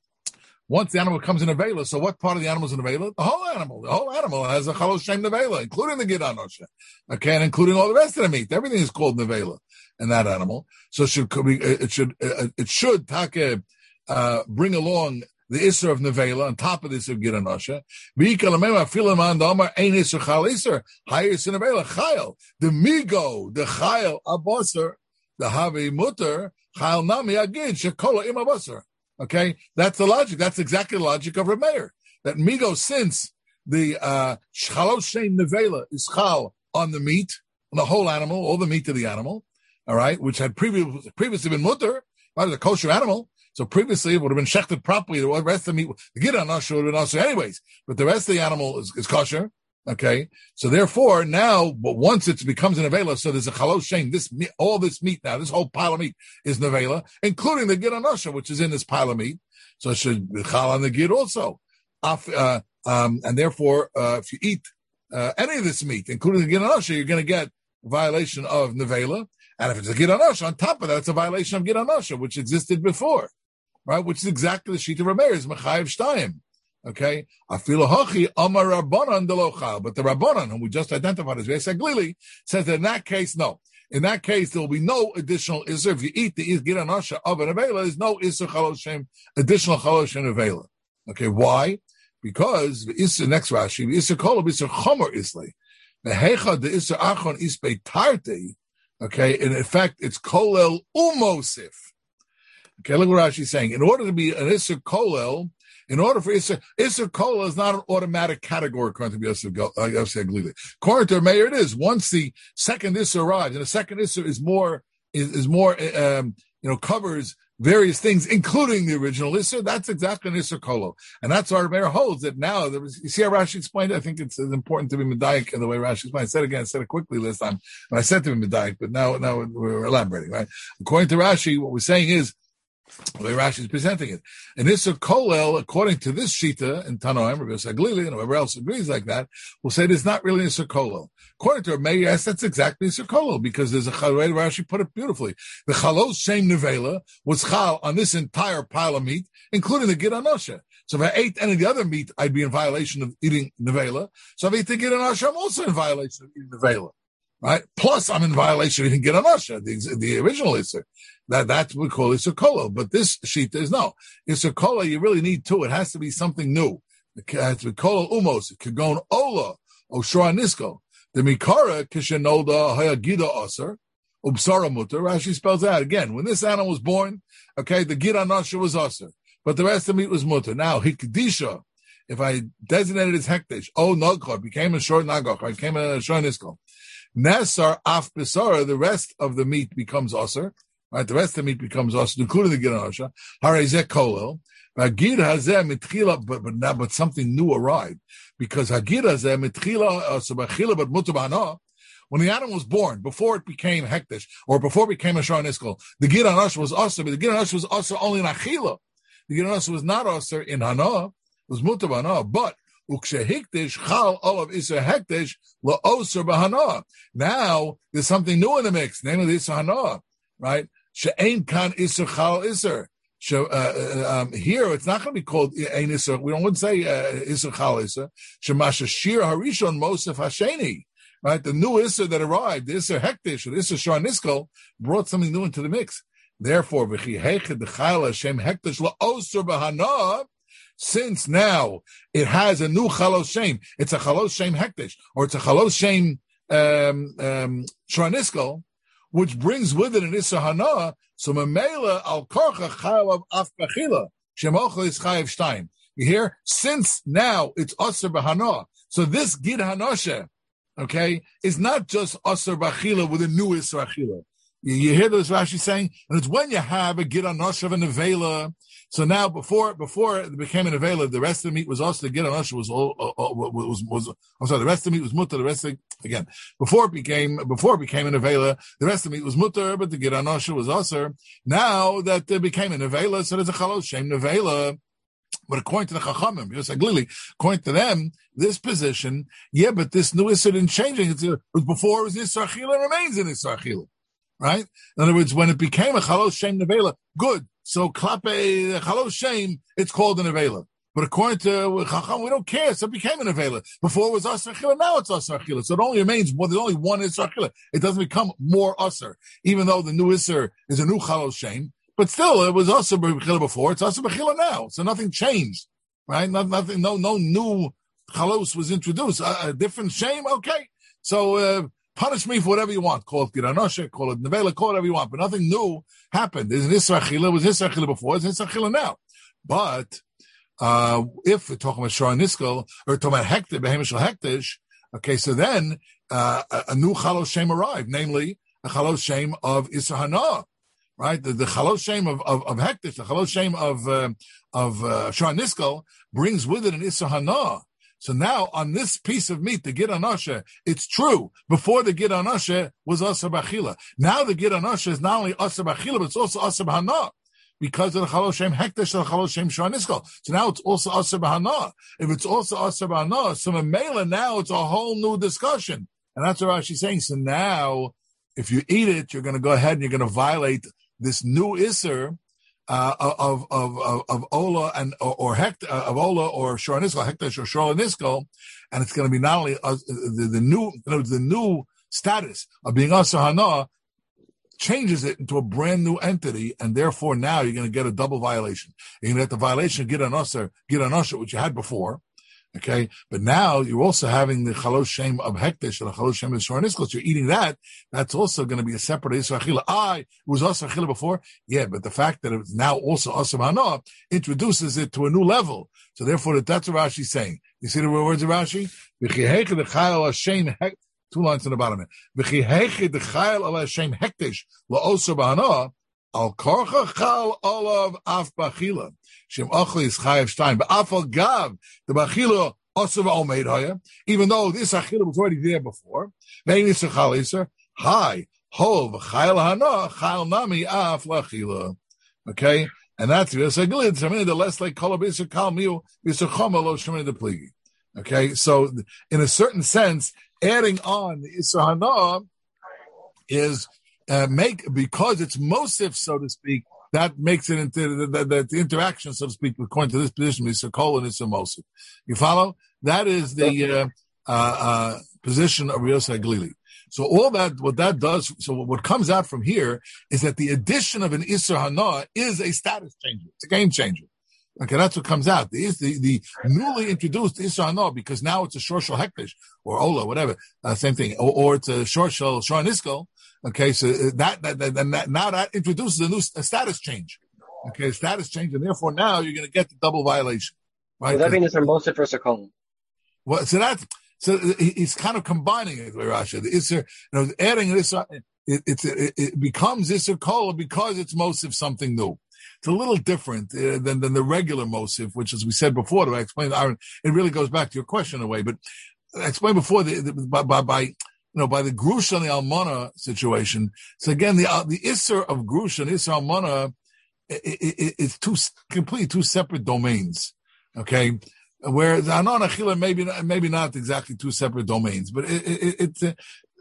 once the animal comes in Avela, so what part of the animal is in Avela? The whole animal. The whole animal has a Chalos Shem Nevela, including the Gid Anosha. Okay, and including all the rest of the meat. Everything is called Nevela in that animal. So it should, it should, it should take, uh, bring along the Isser of Nevela on top of this of Gid Anosha. The Migo, the Chayil Abosar, the Havi Mutter, Chayil Nami Agid, Shekola Im Abosar. Okay, that's the logic. That's exactly the logic of Reb Meir. That Migo, since the uh, Chalos Shem Nevela is Chal on the meat, on the whole animal, all the meat of the animal, all right, which had previously previously been mutter, right, as a kosher animal. So previously it would have been shechted properly. The rest of the meat, the Gid Anosha would have been also anyways, but the rest of the animal is, is kosher. Okay, so therefore now, but once it becomes an Nevela, so there's a Chalos Shem, this meat, all this meat now, this whole pile of meat is Nevela, including the Gid Anosha, which is in this pile of meat. So it should be Chal on the Gid also. Uh, um, and therefore, uh, if you eat uh, any of this meat, including the Gid Anosha, you're going to get a violation of Nevela. And if it's a Gid Anosha, on top of that, it's a violation of Gid Anosha, which existed before, right? Which is exactly the sheet of Rameir, is Mechayev Shtayim. Okay, Afilu Hachi Amar Rabbanan Delochal, but the Rabbanan, whom we just identified as Bielsa Glili, says that in that case, no. In that case, there will be no additional Isser. If you eat the Gid Anosha of an Avela, there's no Isser Chalos Shem, additional Chalos Shem Avela. Okay, why? Because the Isser, next Rashi, the Isser Kol, the Isser Chomer Islay. The Hecha, the Isser Achon Ispe Tarte. Okay, in effect, it's Kolel Umosif. Okay, look what Rashi's saying. In order to be an Isser Kolel, In order for Isser, Isser Kola is not an automatic category according to Yosef Glili. According to Meir, it is. Once the second Isser arrives, and the second Isser is more, is, is more, um, you know, covers various things, including the original Isser, that's exactly an Isser Kola. And that's our Meir holds that now, there was, you see how Rashi explained it? I think it's important to be Medayik in the way Rashi explained. I said it again, I said it quickly last time when I said to be Medayik, but now, now we're elaborating, right? According to Rashi, what we're saying is, the way Rashi is presenting it. And Isser Kolel, according to this Shita in Tanoim, Rabbi Saglili, and whoever else agrees like that, will say it's not really Isser Kolel. According to Meir, yes, that's exactly Isser Kolel, because there's a way Rashi put it beautifully. The Chalos Shem Nevela was Chal on this entire pile of meat, including the Gid Anosha. So if I ate any of the other meat, I'd be in violation of eating Nevela. So if I eat the Gid Anosha, I'm also in violation of eating Nevela. Right? Plus, I'm in violation of eating Gid Anosha, the, the original Isser. That, that's what we call Isser Kola. But this sheet is no. Isser Kola, you really need two. It has to be something new. It has to be Kola Umos, Kagon Ola, Oshra Nisko. The Mikara, Kishanolda, Hayagida Osir, Ubsara Mutter. Rashi spells out again. When this animal was born, okay, the Gid Anosha was Osir. But the rest of the meat was Mutter. Now, Hikdisha, if I designated as Hektish, oh, Nagchor, became a short Nagach, I became a short Nisko. Nesar Af Besara, the rest of the meat becomes Osir. Right, the rest of the meat becomes also, including the Gid Anosha. Harezeh Kolel. Hagid Hazeh Mitchila, but but now, but something new arrived because Hagid Hazeh Mitchila Sabachila, but Mutabana. When the animal was born, before it became Hektish or before it became a Shar Niskal, the Gid Anosha was also, but the Gid Anosha was also only in Achila. The Gid Anosha was not also in Hana, it was Mutabana, but Ukshehiktish Chal Olav Isser Hektish La Oser Bahana. Now there's something new in the mix, namely the Isser Hana, right? She'ain kan iser chal iser. Um, here, it's not going to be called ein iser. We don't want to say uh, iser chal iser. Shemasha shir harishon mosef hasheni. Right, the new iser that arrived, the iser hektish, or the iser shar niskal, brought something new into the mix. Therefore, v'chi heched dechayla Hashem hektish la'oser b'hana. Since now it has a new chalos shem, it's a chalos shem hektish, or it's a chalos shem um, um, shar niskal, which brings with it an Issa Hana, so Memela al Korcha Chayav Af Bachila, Shemochel is Chayav Stein. You hear? Since now it's Aser Bahana, so this Gid Hanosha, okay, is not just Aser Bachila with a new Issa Achila. You, you hear those Rashi saying? And it's when you have a Gid Hanosha of a Nevela. So now, before before it became an Nevela, the rest of the meat was also the Gid Hanosha was all uh, was was. I'm sorry, the rest of the meat was mutter. The rest of again before it became before it became an Nevela, the rest of the meat was mutter, but the Gid Hanosha was also. Now that it became a Nevela, so there's a Chalos Shem Nevela. But according to the Chachamim, according to them, this position, yeah, but this new Issa didn't change it. It was before it was Issa Achila, and remains in Issa Achila. Right? In other words, when it became a Chalos Shem Nevela, good. So klape chalos shem, it's called an avela. But according to Chacham, we don't care. So it became an avela. Before it was asar achila, now it's asar achila. So it only remains, well, there's only one asar achila. It doesn't become more asar, even though the new isar is a new chalos shem. But still, it was asar b'chila before. It's asar b'chila now. So nothing changed, right? Not, nothing. No, no new chalos was introduced. A, a different shame, okay. So. Uh, Punish me for whatever you want. Call it Gid Anosha, call it Nevela, call it whatever you want. But nothing new happened. There's an Isra Achila, it was Isra Achila before, it's Isra Achila now. But uh, if we're talking about Shor Niskal, or talking about Hektish, Behemishal Hektish, okay, so then uh, a, a new Chalos Shem arrived, namely a Chalos Shem of Isra Hana, right? The, the Chalos Shem of, of, of Hektish, the Chalos Shem of, uh, of uh, Shor Niskal brings with it an Isra Hana. So now on this piece of meat, the Gid Anosha, it's true. Before the Gid Anosha was Asar B'Achila. Now the Gid Anosha is not only Asar B'Achila, but it's also Asar B'Hana. Because of the Chalos Shem Hektish and the Chalos Shem Shor Niskal. So now it's also Asar B'Hana. If it's also Asar B'Hana, so Memela, now it's a whole new discussion. And that's what Rashi's saying. So now, if you eat it, you're going to go ahead and you're going to violate this new Isser, Uh, of, of, of, of Ola and, or, or Hekt, uh, of Ola or Shor Niskal, Hektish or Shor Niskal, and it's going to be not only uh, the, the new, the new status of being Asar Hana changes it into a brand new entity, and therefore now you're going to get a double violation. You're going to get the violation of Gid Anosha, Gid Anosha, which you had before, Okay, but now you're also having the chalosh shem of hektish and the chalosh shem of shorniskos. You're eating that. That's also going to be a separate isur achila. Ah, it was also achila before. Yeah, but the fact that it's now also asur hana introduces it to a new level. So therefore, that's what Rashi's saying. You see the words of Rashi? Two lines on the bottom. Al korcha chal olav af bachila. Shem ochli is chayav stein. But afal gav, the bachila also omeid haya, even though this achila was already there before. Vein is a chal iser. Hi, hov, chayil hana, chayil nami af lachila. Okay? And that's it. So the less like kolab iser kal miu, iser chomel lo shemin de pligi. Okay? So, in a certain sense, adding on the iser hana is Uh, make because it's mosif, so to speak, that makes it into the, the, the, the interaction, so to speak, according to this position, it's a kol and it's a mosif. You follow? That is the uh, uh, uh, position of Yosef Glili. So all that, what that does, so what comes out from here is that the addition of an Isser Hana is a status changer. It's a game changer. Okay, that's what comes out. The, the, the newly introduced Isser Hana, because now it's a Shorshal Hektish, or Ola, whatever, uh, same thing, or, or it's a Shorshal Shor Niskal. Okay, so that, that, that, that now that introduces a new a status change. Okay, status change, and therefore now you're going to get the double violation. Right? Would that mean it's from both first or column? Well, so that's so he's kind of combining it with Rashi. The Isser, you know, adding this, it, it, it, it becomes Isser Kol because it's Mosif something new. It's a little different uh, than than the regular Mosif, which, as we said before, to explain, Aaron, it really goes back to your question in a way. But I explained before the, the, by, by, by You know, by the Grusha and the Almana situation. So again, the uh, the Isser of Grusha and Isser Almana, it, it, it, it's two completely two separate domains. Okay, whereas Anon Achila maybe maybe not exactly two separate domains, but it it it, it,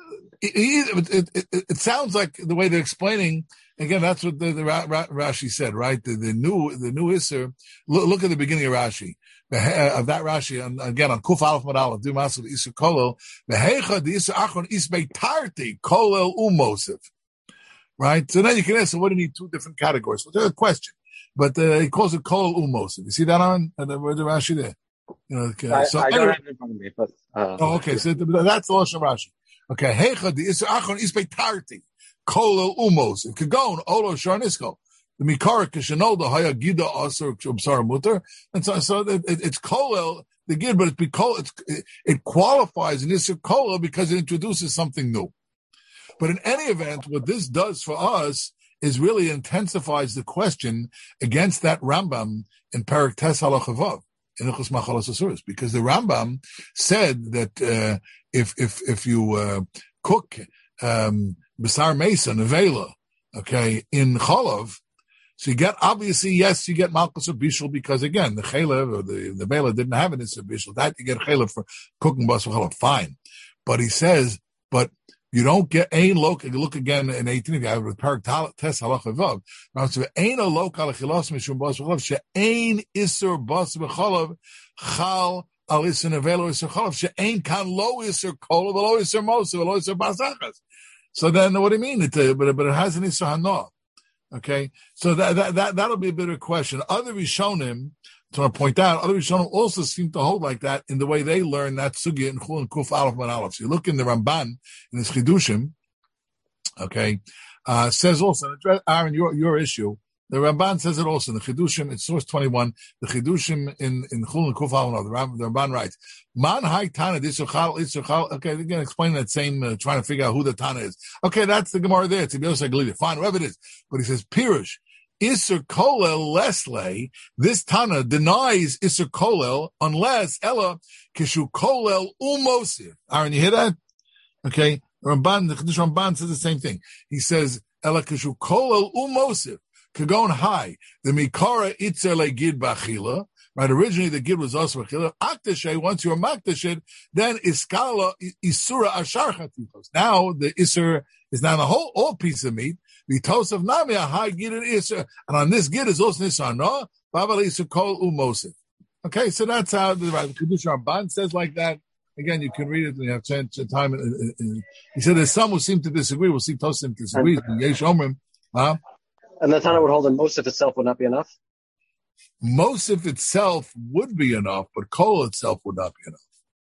it, it, it, it sounds like the way they're explaining. Again, that's what the, the Rashi said, right? The, the new the new Isser. Look, look at the beginning of Rashi. Of that Rashi, and again on Kuf Aleph Madal, do Masav Isur Kolel, Vehecha the Isur Achron is Beitarti Kolel Umosif, right? So then you can ask, so what do you need two different categories? Well, there's a question, but uh, he calls it Kolel Umosif. You see that on uh, the, the Rashi there? You know, okay. I, so I don't have it in front of me, but uh, oh, okay. So that's the Lashon Rashi. Okay, Hecha the Isur Achron is Beitarti Kolel Umosif. Kagon Olo Sharnisko. The Mikara Kishanolda Haya Gida Asur Ubsar Mutter, and so so it, it, it's kolel the gid, but it's because it's, it, it qualifies in Isser kolel because it introduces something new. But in any event, what this does for us is really intensifies the question against that Rambam in Parak Tes Halachavav in Ilchos Machalos Asuros, because the Rambam said that uh, if if if you uh, cook um, B'sar Mesa Nevela, okay, in Cholav. So you get, obviously, yes, you get Malchus of Bishul because, again, the Chalev or the, the Bela didn't have an Issa Bishul. That you get Chalev for cooking Basar Chalev. Fine. But he says, but you don't get Ein Lok, look again in eighteen, if you have with Parak Tes Halach Avav. Now, so Ein Lok al Chilas Mishum Basar Chalev, She'ein Isser Basar Chalev, Chal al Isser Nevelo Isser Chalev, She'ein Kan Lo Isser Kol, Lo Isser Mosa, Lo Isser Basachas. So then, what do you mean? It, uh, but, but it has an Isser Hana. Okay, so that, that, that, that'll be a bit of a question. Other Rishonim, to want to point out, other Rishonim also seem to hold like that in the way they learn that sugya in Chul and Kuf Aleph Man Aleph. So you look in the Ramban, in his Chidushim, okay, uh, says also, Aaron, your, your issue, the Ramban says it also in the Chidushim, it's source twenty-one, the Chidushim in, in Chul and Kuf Aleph, the Ramban, the Ramban writes, Man hai Tana, Disuchal, Itzuchal, okay, again, explaining that same, uh, trying to figure out who the Tana is. Okay, that's the Gemara there, it's a Yosef Glili, fine, whoever it is. But he says, Pirush, Isser Kolel Lesle, this Tana denies Isser Kolel unless Ella Kishu Kolel Umosif. Aaron, you hear that? Okay, Ramban, the Chidush Ramban says the same thing. He says, Ella Kishu Kolel Umosif. Kagon high, the Mikara Itzer Le Gid Bachila, right? Originally the Gid was also Bachila. Aktashe, once you're Maktashed, then Iskala Isura Ashar Chatichos. Now the Isser is now the whole all piece of meat. The Tos of Nami, a high Gid and Isser. And on this Gid is also Isser no, Babal Isser Kol Umosif. Okay, so that's how the right, Kedush Ramban says like that. Again, you can read it when you have time. He said there's some who seem to disagree. We'll see Tosim disagree. Yesh Omrim, huh? And the Tana would hold that most of itself would not be enough? Mosif itself would be enough, but Kol itself would not be enough.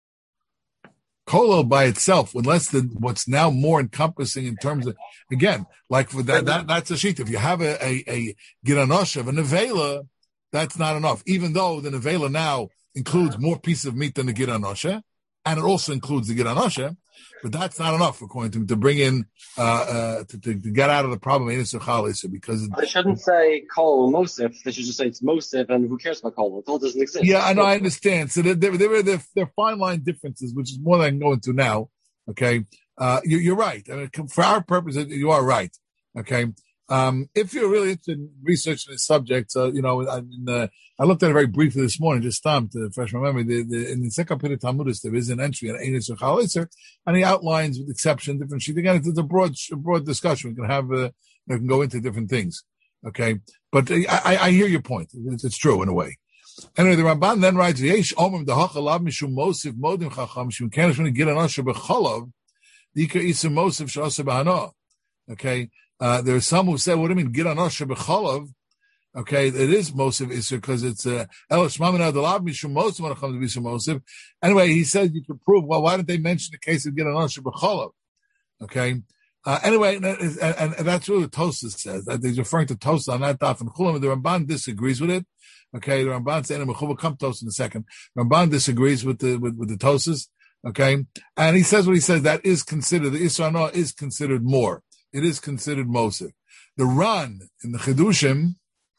Kolel by itself, unless the what's now more encompassing in terms of, again, like for that, that that's a sheet. If you have a a, a Giranoshev, a Nevela, that's not enough. Even though the Nevela now includes more pieces of meat than the Giranoshev, and it also includes the Giranoshev, but that's not enough, according to him, to bring in, uh, uh, to, to, to get out of the problem because they shouldn't say Kol Mosif. They should just say it's Mosif, and who cares about Kol? Kol doesn't exist. Yeah, I know, I understand. So there, there, there, there, there are fine line differences, which is more than I can go into now. Okay, uh, you, you're right. I mean, for our purpose, you are right. Okay, um, if you're really interested in researching this subject, uh, you know, I, in, uh, I looked at it very briefly this morning, just um, to refresh my memory. The, the, in the second Pita Talmudis, there is an entry on Einis or Chalitzer, and he outlines with exception different sheets. Again, it's a broad, broad discussion. We can have, uh, we can go into different things. Okay, but I, I, I hear your point. It's, it's true in a way. Anyway, the Ramban then writes, "Yesh omim dahachalav mishum mosif modim chacham shum kanish when get an asher bechalav dika isum mosif shasa bahana." Okay, uh, there are some who say, "What do you mean get an asher bechalav?" Okay, it is Mosif Isser because it's uh, Elish Mamina Dalav Mishum Mosif Manacham to be some Mosif. Anyway, he said you could prove. Well, why didn't they mention the case of get an Asher B'Cholav? Okay. Uh, anyway, and, and, and that's what the Tosas says. That he's referring to Tosas on that daf and Chulam. The Ramban disagrees with it. Okay, the Ramban saying Mechuva come Tosas in a second. Ramban disagrees with the with, with the Tosas. Okay, and he says what he says. That is considered the Isra Noah is considered more. It is considered Mosif. The Ran in the Chidushim.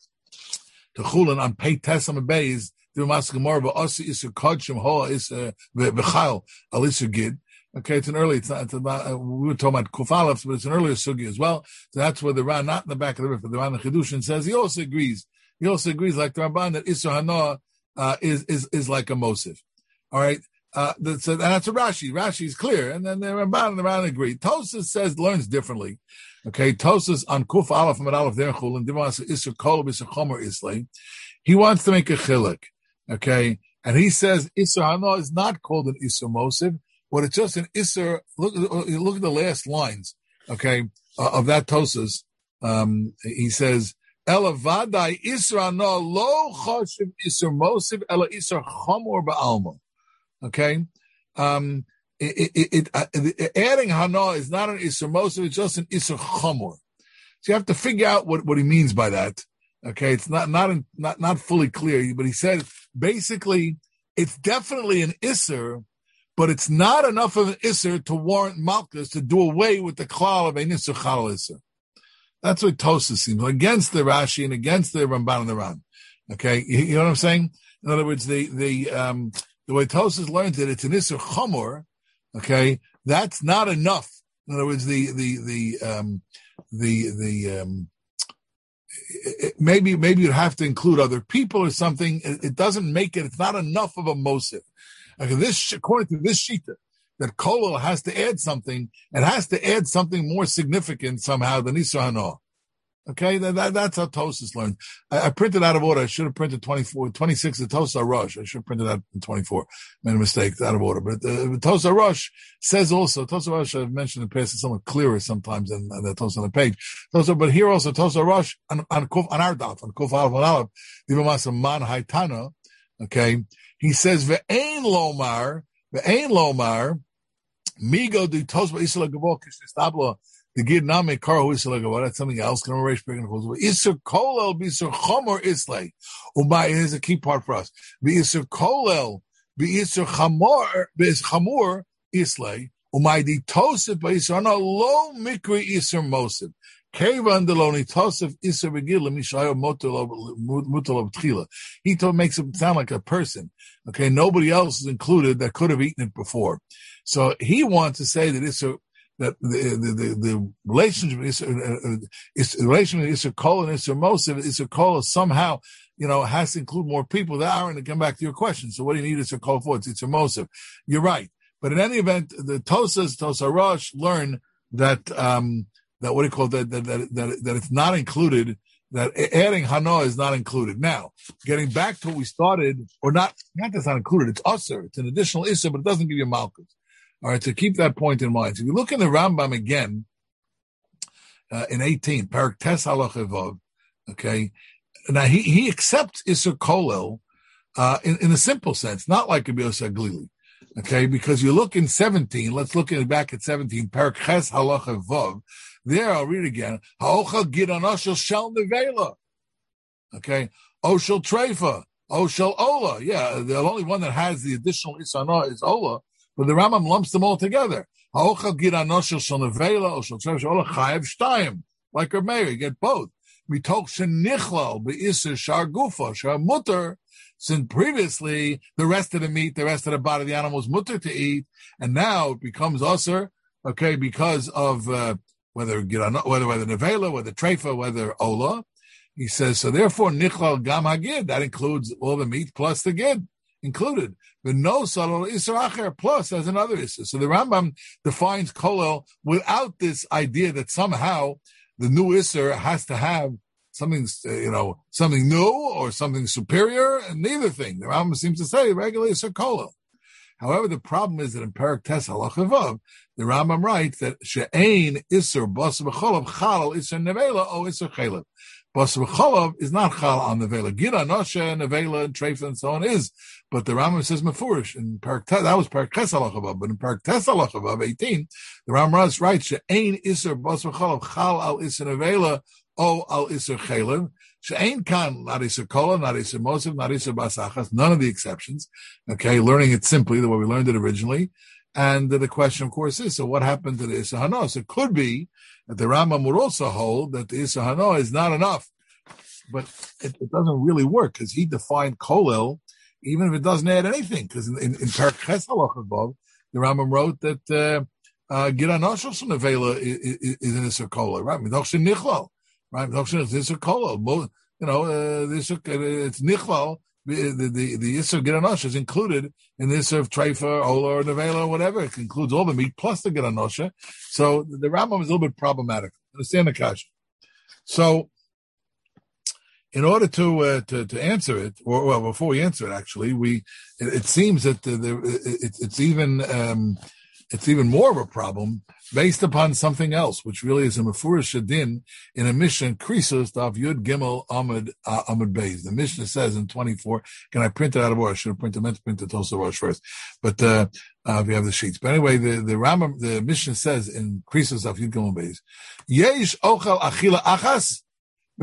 The Chulin on Pei Tesam Beis, the Maskamor, but also Isser Kodshim Hoa is Bechal Al Isser Gid. Okay, it's an early, it's not, it's not, uh, we were talking about Kufalef, but it's an earlier sugi as well. So that's where the Ran, not in the back of the river, the Ran the Chidushin says he also agrees. He also agrees, like the Ramban, that Isser Hanoah uh, is is is like a Mosif. All right, uh, that's a, and that's a Rashi. Rashi is clear, and then the Ramban and the Ran agree. Tosas says learns differently. Okay, Tosas on Kuf Aleph and Aleph there Chul and Dimas Isser Kol Isser Chomer Islay. He wants to make a chiluk. Okay, and he says Isser Hanoah is not called an Isser Mosif, but it's just an Isser. Look, look at the last lines. Okay, uh, of that Tosas. Um, he says Ela Vadai Isser Hanoah Lo Choshev Isser Mosif Ela Isser Chomer Ba'alma. Okay. Um, It, it, it, uh, adding Hana is not an Isser Mosif, it's just an Isser Chomor. So you have to figure out what, what he means by that. Okay, it's not not in, not not fully clear, but he said basically it's definitely an Isser, but it's not enough of an Isser to warrant Malchus to do away with the klal of an Isser Chal Isser. That's what Tosas seems against the Rashi and against the Ramban and the Ran. Okay, you, you know what I'm saying? In other words, the the um, the way Tosas learns it, it's an Isser Chomor. Okay, that's not enough. In other words, the the the um, the the um, it, maybe maybe you'd have to include other people or something. It, it doesn't make it. It's not enough of a mosif. Okay, this according to this shita, that Kolel has to add something. It has to add something more significant somehow than Isser Hanoah. Okay, that, that, that's how Tosas learned. I, I printed out of order. I should have printed twenty-four, twenty-six of Tosas Rosh. I should have printed that in twenty-four. Made a mistake, out of order. But uh, Tosas Rosh says also, Tosas Rosh I've mentioned in the past is somewhat clearer sometimes than uh, the Tosas on the page. Tosas, but here also Tosas Rosh on, on, Kuf, on our daf, on Kuf Aleph, on Aleph, Divamasa Man Haitana, okay, he says, Ve'ein Lomar, Ve'ein Lomar, Migo du Tosas Isla Gavok, Istabla, the Gid Name Karo Isla, that's something else. Can I Isser Kolel B'Isser Chomer Islay. Umay, here's a key part for us. B'Isser Kolel B'Isser Chamor B'Isser Chamor Islay. Umay di Tosef B'Isser Ana Lo Mikri Isser Mosef. Kevan Deloni Tosef Isser Begil Mishayo Mutalo B'Tchila. He told makes him sound like a person. Okay, nobody else is included that could have eaten it before. So he wants to say that Isser. That the the the, the relationship is uh, is the relationship is a Kol and Isser Mosif. Isser Kol somehow you know has to include more people. That are to come back to your question. So what do you need Isser Kol for? It's Isser Mosif. You're right. But in any event, the Tosas Tosas Rosh learn that um that what do you call that that that that, that it's not included. That adding Hanoah is not included. Now, getting back to what we started, or not not that's not included. It's Usser. It's an additional Isser, but it doesn't give you Malchus. All right, so keep that point in mind. So if you look in the Rambam again, uh, in eighteen, Parak Tes Halach Evav, okay, now he, he accepts Isser Kolel uh, in, in a simple sense, not like Rabbi Yosef Glili. Okay, because you look in seventeen, let's look at back at seventeen, Perek Ches Halacha Vav. There, I'll read again. Ha'ochel Gidan Oshel Shel Nevela. Okay, Oshel Treifa, Oshel Ola. Yeah, the only one that has the additional Isana is Ola, but the Rambam lumps them all together. Ha'ochel Gidan Oshel Shel Nevela, Oshel Treifa, Ola Chayev Shtayim. Like Reb Meir, you get both. Mitoch Shenichlal Be'isser Shar Gufa Shar Mutter. Since previously the rest of the meat, the rest of the body of the animal was mutter to eat, and now it becomes usher, okay, because of uh, whether whether whether nevela, whether treifa, whether ola. He says so. Therefore, nichlal gam hagid, that includes all the meat plus the gid included. But no salol isser acher plus as another isser. So the Rambam defines kolel without this idea that somehow the new isser has to have something, you know, something new or something superior, and neither thing. The Rambam seems to say regularly it's a kolel. However, the problem is that in Perek Tes Halacha Vav, the Rambam writes that she'ein iser bas v'cholav chal iser nevela o iser chalev. Bas v'cholav is not chal on nevela. Gira, noshe, nevela, and treifa, and so on is. But the Rambam says mefurish in Perek Tes. That was Perek Tes Halacha Vav. But in Perek Tes Halacha Vav eighteen, the Rambam writes she'ein iser bas v'cholav chal al iser nevela O al iser chalev, she'ain kan, not iser kola, not iser mosif, not iser basachas, none of the exceptions. Okay, learning it simply the way we learned it originally. And the question, of course, is, so what happened to the iser hano? So it could be that the Rambam would also hold that the iser hano is not enough. But it, it doesn't really work, because he defined kolel, even if it doesn't add anything. Because in, in, in Perek Ches Halacha Vav, the Rambam wrote that, uh, uh, Gira Noshel Shunavela is an iser kola, right? Midoch Nichlal. Right, this is kolel. You know, uh, this it's nichlal. The the the Yisur Geranosh is included in the Yisur of Treifa, Ola, or Nevela, or whatever. It includes all the meat plus the Geranosh. So the, the Rambam is a little bit problematic. Understand the kasha? So, in order to uh, to to answer it, or well, before we answer it, actually, we it, it seems that the, the it, it's even um, it's even more of a problem based upon something else, which really is a mefurish shadin in a Mishnah, Krisos of Yud Gimel Amud uh, Amud Beis. The Mishnah says in twenty-four. Can I print it out of order? I should have printed, meant to print it also Rosh first, but uh, uh, we have the sheets. But anyway, the the Rambam, the Mishnah says in Krisos of Yud Gimel Beis, Yesh Ochel Achila Achas. You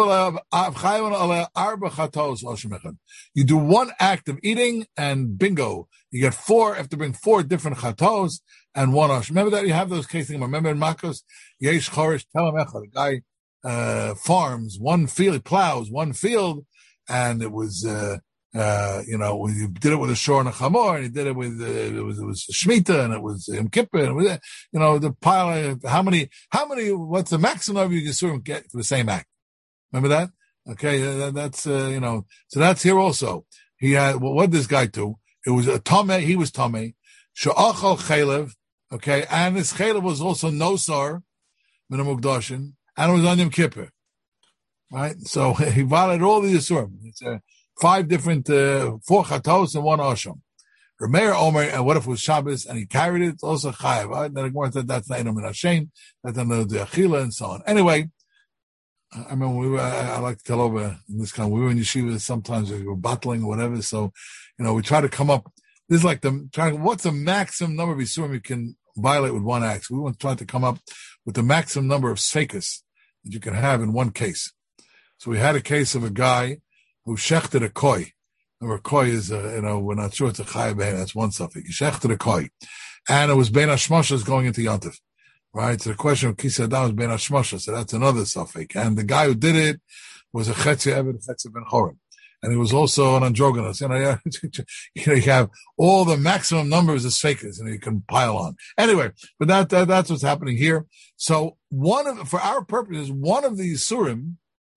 do one act of eating and bingo, you get four. You have to bring four different chatos and one osh. Remember that you have those cases. Remember in Makos, Yesh Chorish Telemecha, the guy uh, farms one field, he plows one field, and it was uh, uh, you know he did it with a shor and a chamor, and he did it with uh, it was it was shmita, and it was Yom Kippur, and it was, you know the pile. Of, how many? How many? What's the maximum of you can sort of get for the same act? Remember that? Okay, that, that's, uh, you know, so that's here also. He had, well, what did this guy do? It was a Tomei, he was Tomei. Sha'achal Chalev, okay, and this Chalev was also Nosar, Minamugdashin, and it was on Yom Kippur. Right? So he violated all the Yisurim. It's uh, five different, uh, four Chatos and one Asham. Remeir Omer, and what if it was Shabbos and he carried it? It's also Chayev. Right? Then Gemara said that's Na'inam and Hashem, that's another Achila and so on. Anyway, I remember we were, I, I like to tell over in this kind of, we were in yeshiva, sometimes we were battling or whatever. So, you know, we try to come up, this is like the, trying, what's the maximum number of Yisurim you can violate with one act? So we want to try to come up with the maximum number of sfekas that you can have in one case. So we had a case of a guy who shechted a koi. Remember, koi is, a, you know, we're not sure it's a chayav bein, that's one suffix. He shechted a koi. And it was bein hashmashas going into Yontif. Right, so the question of Kisei Adam was Ben Hashmosha, so that's another suffix. And the guy who did it was a Chetzi Eved, Chetzi Ben Chorim. And he was also an androgynous. You know, yeah, you know, you have all the maximum numbers of sfekas, and you can pile on. Anyway, but that, that that's what's happening here. So one of, for our purposes, one of these surim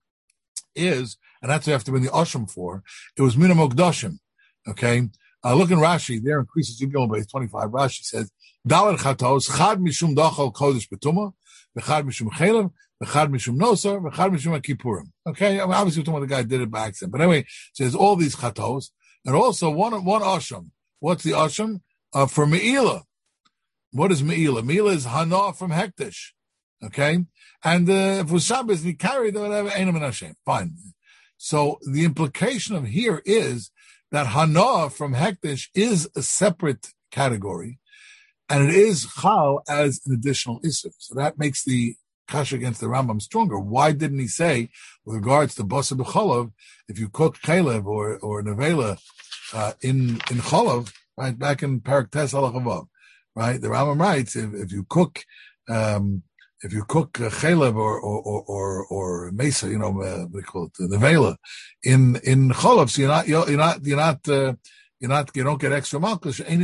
is, and that's what you have to bring the Asham for, it was Mina Mogdashim. Okay? Uh, look in Rashi, there in Krisos Yud Base twenty-five, Rashi says, Dalar Chatos, Chad Mishum Dachal Kodesh Betuma, V'chad Mishum Chelev, V'chad Mishum Nosar, V'chad Mishum Kippurim. Okay, I mean, obviously we're talking about the guy who did it by accident. But anyway, it says all these Chatos, and also one one Asham. What's the Asham? Uh, for Me'ilah. What is Me'ilah? Me'ilah is Hana from Hektish. Okay? And uh, if it was Shabbos, he carried whatever, Einam and Hashem. Fine. So the implication of here is that hana from hektish is a separate category, and it is chal as an additional issur. So that makes the kasha against the Rambam stronger. Why didn't he say, with regards to basa b'cholav, if you cook chalev or or nevela uh, in in cholav, right, back in Parak Tes Halach Vav, right, the Rambam writes, if, if you cook um, if you cook uh, chalev or or or or, or mesa, you know, uh, what do you call it, nevela in in cholav, so you're not you're not you're not uh, You're not, you don't get extra malchus. The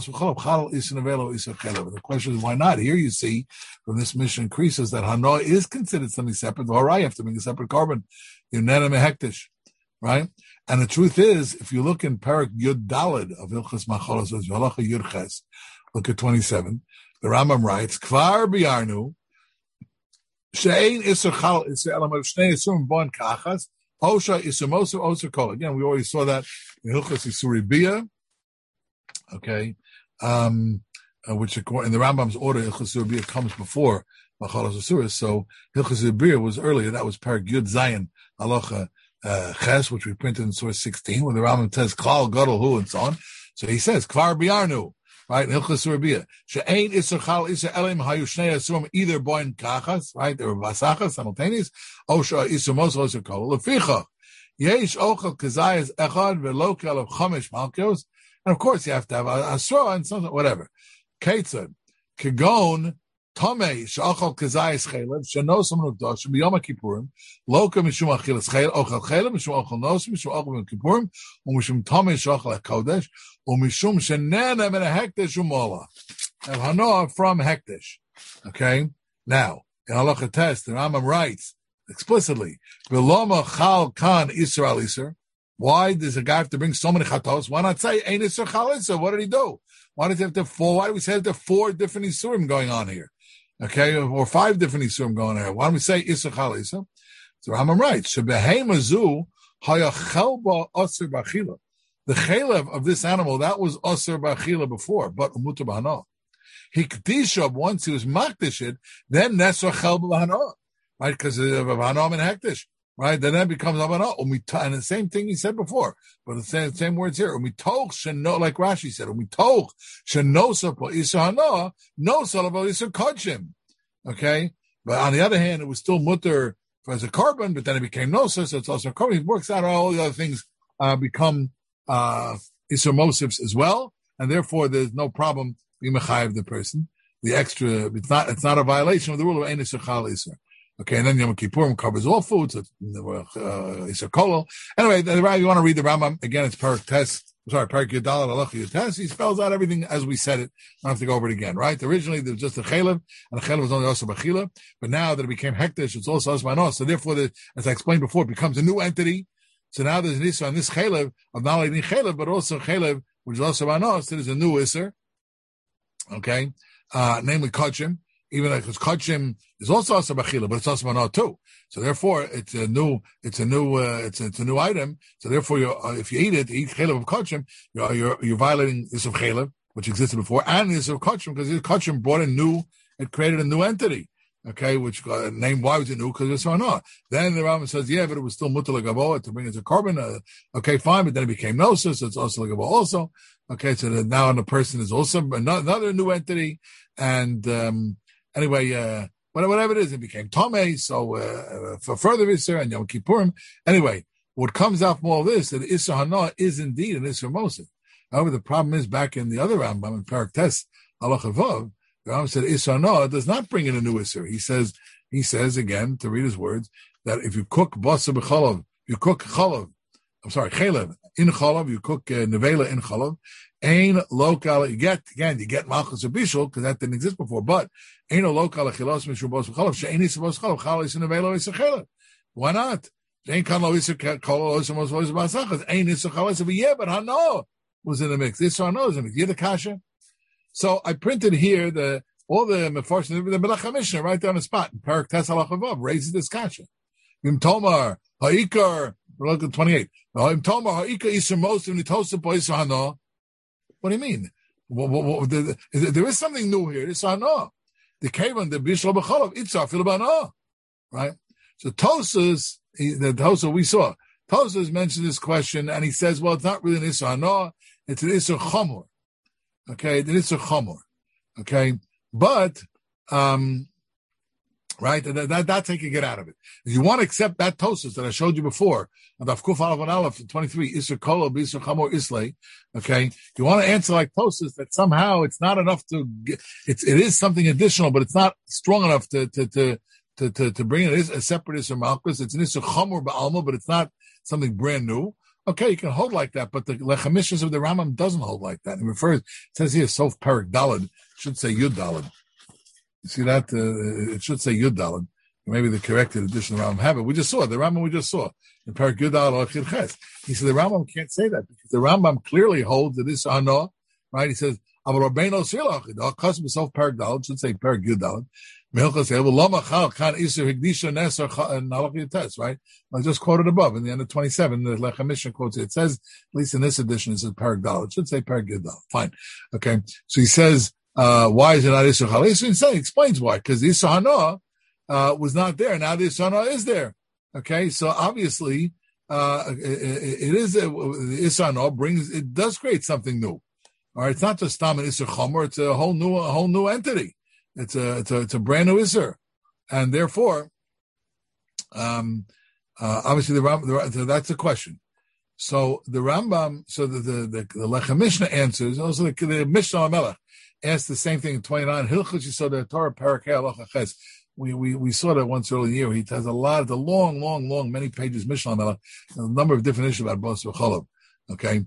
question is, why not? Here you see, from this mission increases that hana is considered something separate. All right, you have to make a separate carbon. You're nena mehektish, right? And the truth is, if you look in Parak Yud Daled of Hilchas Macholos, Halacha Yud Ches, look at twenty-seven. The Rambam writes, Kvar biarnu she'ein iser chal iser elam of shnei isurim bon kachas osha isumosu oser kol. Again, we already saw that in Hilchas Isuri Bia, okay, um, uh, which in the Rambam's order, Hilchas Isuri Bia comes before Machalos Asuras. So Hilchas Isuri Bia was earlier. That was Parak Yud Zayin Halacha uh, Ches, which we printed in source sixteen, where the Rambam says Klal Gadol Hu and so on. So he says Kvar Biarnu, right? In Hilchas Isuri Bia, she'ein iser chal iser elim hayu shnei asurim either boin kachas, right, or vasachas simultaneous, osha iser mos oser kol leficha. Yesh ochel kazayas echad velokel of chamish malkios, and of course you have to have a asra and something, whatever. Ketzad kegon tomei sheochel kazayas chelev shenosam nukdosh b'yom kippurim loka mishum achilas chel ochel chelev mishum ochel nos mishum ochel kippurim umishum tomei sheochel kodesh umishum shenena min hektish umola. And hanoah from hektish. Okay, now in halacha test the Rambam writes explicitly, V'loma chal kan iser al iser. Why does a guy have to bring so many chatos? Why not say ein iser chal iser? What did he do? Why does he have to four? Why do we say there are four different isurim going on here? Okay, or five different isurim going on here. Why don't we say iser chal iser? So Rambam writes, Shebehema zu haya chelba aser b'achila. The chelev of this animal that was aser b'achila before, but umutar b'hana. Hikdisha, once he was makdishid, then nesra chelba b'hana. Right, because of Hanam and Hektish, right? Then that becomes Havana. And the same thing he said before, but the same, same words here. Umitoch sheno, like Rashi said, Umitoch shenosa po isa hana, no salabo isa kodshim. Okay, but on the other hand, it was still mutter as a carbon, but then it became nosa, so it's also a carbon. It works out all the other things uh, become uh, isomosifs as well, and therefore there's no problem being mechayev the person. The extra, it's not, it's not a violation of the rule of ein isa chal isa. Okay, and then Yom Kippurim covers all foods. It's a kolol. Anyway, the, you want to read the Rambam again? It's Parak Tes. Sorry, Parak Yudal Halacha Yud Tes. He spells out everything as we said it. I don't have to go over it again, right? Originally there was just a chelev, and the chelev was only also b'chila. But now that it became hektish, it's also asmanos. So therefore, the, as I explained before, it becomes a new entity. So now there's an issue on this chelev of not only chelev but also chelev, which is also manos. There's a new isser. Okay, uh, namely kachim. Even like because kachim is also asa b'chila, but it's also manah too. So therefore, it's a new, it's a new, uh, it's a, it's a new item. So therefore, you uh, if you eat it, eat chelev of kachim, you're you're, you're violating this of chelev, which existed before, and this of kachim because this kachim brought a new, it created a new entity. Okay, which uh, named why was it new? Because it's manah. Then the Rambam says, yeah, but it was still mutar l'gavoa to bring it to carbon. Uh, okay, fine, but then it became nosa, so it's also l'gavoa also. Okay, so that now the person is also another new entity, and um Anyway, uh, whatever it is, it became Tomei, so uh, for further Isser and Yom Kippurim. Anyway, what comes out from all this, that Isser Hana is indeed an Isser Mosif. However, the problem is back in the other Rambam, in Parak Tes, Halacha Vav, the Rambam said Isser Hana does not bring in a new Isser. He says, he says again, to read his words, that if you cook Basa b'chalav, you cook Chalav, I'm sorry, Chalev, in Chalav, you cook uh, Nevela in Chalav, Ain local, you get, again, you get Malchus or Bishul, because that didn't exist before, but Ain local, Chilos, Mishur Bos Chalav, She'ain Isabos Chalav, Chalis in Nevela, Isa Chalev. Why not? Ain Kan Lo Isa Chalav, Isa Mos Lo Isa Basachas, Ain Isa Chalis, but yeah, but Hano was in the mix. This Hano is in the mix. You the Kasha? So I printed here the, all the Mefarshim, the Melech HaMishnah, right there on the spot, in Parak Tes Halacha Vav, raises this Kasha. Vim Tomar, Ha'ikar, look at twenty-eight. Vim Tomar, Ha'ikar Isa Mos, and Nitosa Po Isa Hano. What do you mean? What, what, what, the, the, there is something new here. It's Hana. The Kavan, the Bishla B'chalav, Itzah, Filabana. Right? So Tosas, the Tosa we saw, Tosfos mentions this question, and he says, well, it's not really an Isser Hana, it's an Isser Chomor. Okay, the Isser Chomor. Okay, but, um, right, that, that, that's how you can get out of it. If you want to accept that Tosfos that I showed you before, on the Kuf Aleph and Aleph, twenty-three, Isser Kolo, Isser Chamor, Islay, okay, you want to answer like Tosfos that somehow it's not enough to, get, it's, it is something additional, but it's not strong enough to, to, to, to, to, to bring it as a separate Isser Malchus. It's an Isser Chamor Ba'alma, but it's not something brand new. Okay, you can hold like that, but the Lechamishnas of the Rambam doesn't hold like that. It refers, it says here, Sof Perik Dalad, should say Yud Dalad. You see that? Uh, it should say Yud Dalad. Maybe the corrected edition of the Rambam have it. We just saw it. The Rambam we just saw in Perik Yud Dalad Achir Ches. He said the Rambam can't say that because the Rambam clearly holds that this Hana, right? He says, Aval Rabbeinu Sirlach, the Chasam Sof Perik Dalad, should say Perik Yud Dalad. Right? I just quoted above in the end of twenty-seven. The Lechem Mishnah quotes it. It says, at least in this edition, it says Parag Daled. It should say Parag Gidal. Fine. Okay. So he says, uh, why is it not Isser Chal? He explains why. Because the Isser Hana, uh, was not there. Now the Isser Hana is there. Okay. So obviously, uh, it, it is, uh, the Isser Hana brings, it does create something new. All right. It's not just Tam and Isser Chomer. It's a whole new, a whole new entity. It's a, it's a, it's a brand new Isser. And therefore, um, uh, obviously the Rambam, the, that's the question. So the Rambam, so the, the, the, the Lechem Mishnah answers, also the, the Mishnah HaMelech asked the same thing in twenty-nine. Hilchot Yisod the Torah Parakeh Halacha Ches. We, we, we saw that once earlier in the year. He has a lot of the long, long, long, many pages, Mishnah HaMelech, a number of different issues about Bos V'Cholav. Okay.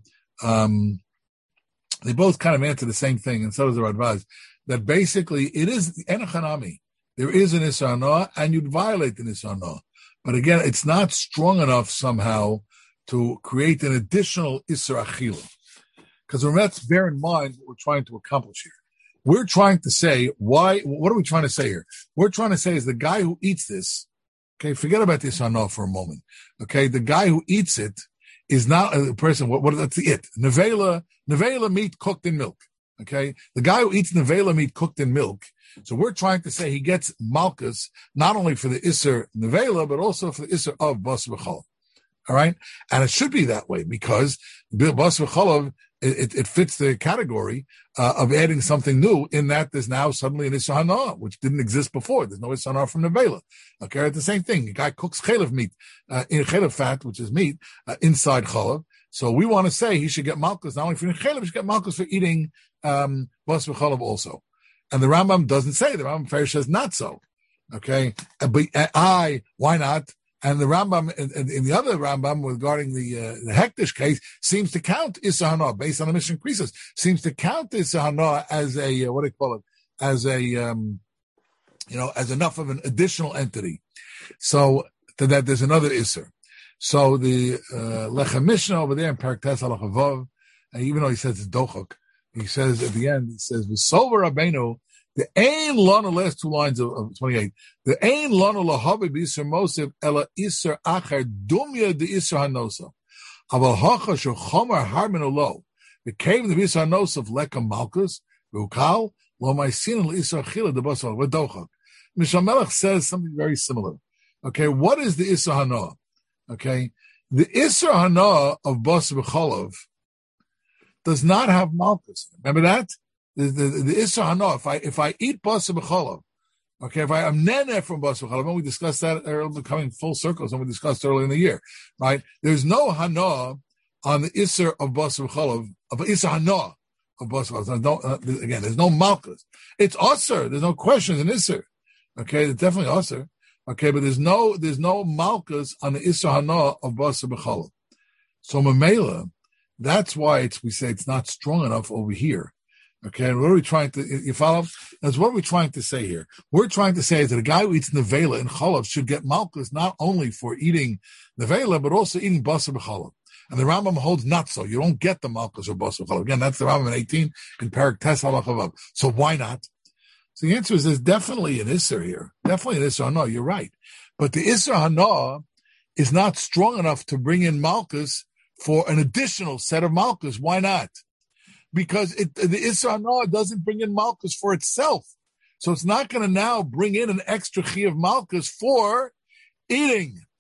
Um, they both kind of answer the same thing, and so does the Radbaz. That basically it is enochanami. There is an Isser Hana, and you'd violate an Isser Hana. But again, it's not strong enough somehow to create an additional Isser Achila. Because let's bear in mind what we're trying to accomplish here. We're trying to say, why, what are we trying to say here? We're trying to say is the guy who eats this, okay, forget about the Isser Hana for a moment. Okay, the guy who eats it is not a person, what, what that's it? Nevela, Nevela meat cooked in milk. Okay, the guy who eats nevela meat cooked in milk. So we're trying to say he gets malchus not only for the iser nevela but also for the iser of bas v'cholav. All right, and it should be that way because bas v'cholav it, it fits the category uh, of adding something new in that there's now suddenly an iser hana which didn't exist before. There's no iser hana from nevela. Okay, it's the same thing. The guy cooks chalev meat uh, in chalev fat, which is meat uh, inside chalav. So we want to say he should get malchus not only for eating chalev, he should get malchus for eating um bas v'cholav also. And the Rambam doesn't say, the Rambam Farish says not so. Okay. But I, why not? And the Rambam, in, in the other Rambam regarding the, uh, the Hektish case, seems to count Isser Hana, based on the Mishnah Krisos, seems to count Isser Hana as a, uh, what do you call it? As a, um, you know, as enough of an additional entity. So that there's another Isser. So the, uh, Lechem Mishnah over there in Perek Tes Halacha Vav, and even though he says it's Dochok, he says at the end, he says, "V'sover Rabbeinu, the ein lana," last two lines of, of twenty-eight, the ein lana lahavi b'isur mosiv ela isur acher dumya de isur hanosa. Aval hacha shechomer harmin olo. The cave the b'isur hanosa lekam malchus v'ukal lo ma'asin l'isur achila de basal v'dochak. Mishnah Melech says something very similar. Okay, what is the isur hana? Okay, the isur hana of bas v'cholav does not have malchus. Remember that? The, the, the Isser Hana, if I, if I eat Basa B'cholav, okay, if I am nene from Basa B'cholav, when we discussed that, earlier, coming full circles, when we discussed earlier in the year, right? There's no Hana on the Isser of Basa B'cholav, of Isser Hana of Basa B'cholav. No, uh, again, there's no malchus. It's Osir. There's no question. It's an Isser. Okay, it's definitely Osir. Okay, but there's no, there's no malchus on the Isser Hana of Basa B'cholav. So Mamela, that's why it's, we say it's not strong enough over here. Okay, and what are we trying to, you follow? That's what we're trying to say here. We're trying to say that a guy who eats nevela and chalav should get malchus not only for eating nevela, but also eating basa b'chalav. And the Rambam holds not so. You don't get the malchus of basa b'chalav. Again, that's the Rambam in eighteen in Perek Tes Halacha Vav. So why not? So the answer is there's definitely an Isser here. Definitely an Isser Hana, you're right. But the Isser Hana is not strong enough to bring in malchus for an additional set of malchus. Why not? Because it, the Isser Hana doesn't bring in malchus for itself. So it's not going to now bring in an extra chi of malchus for eating.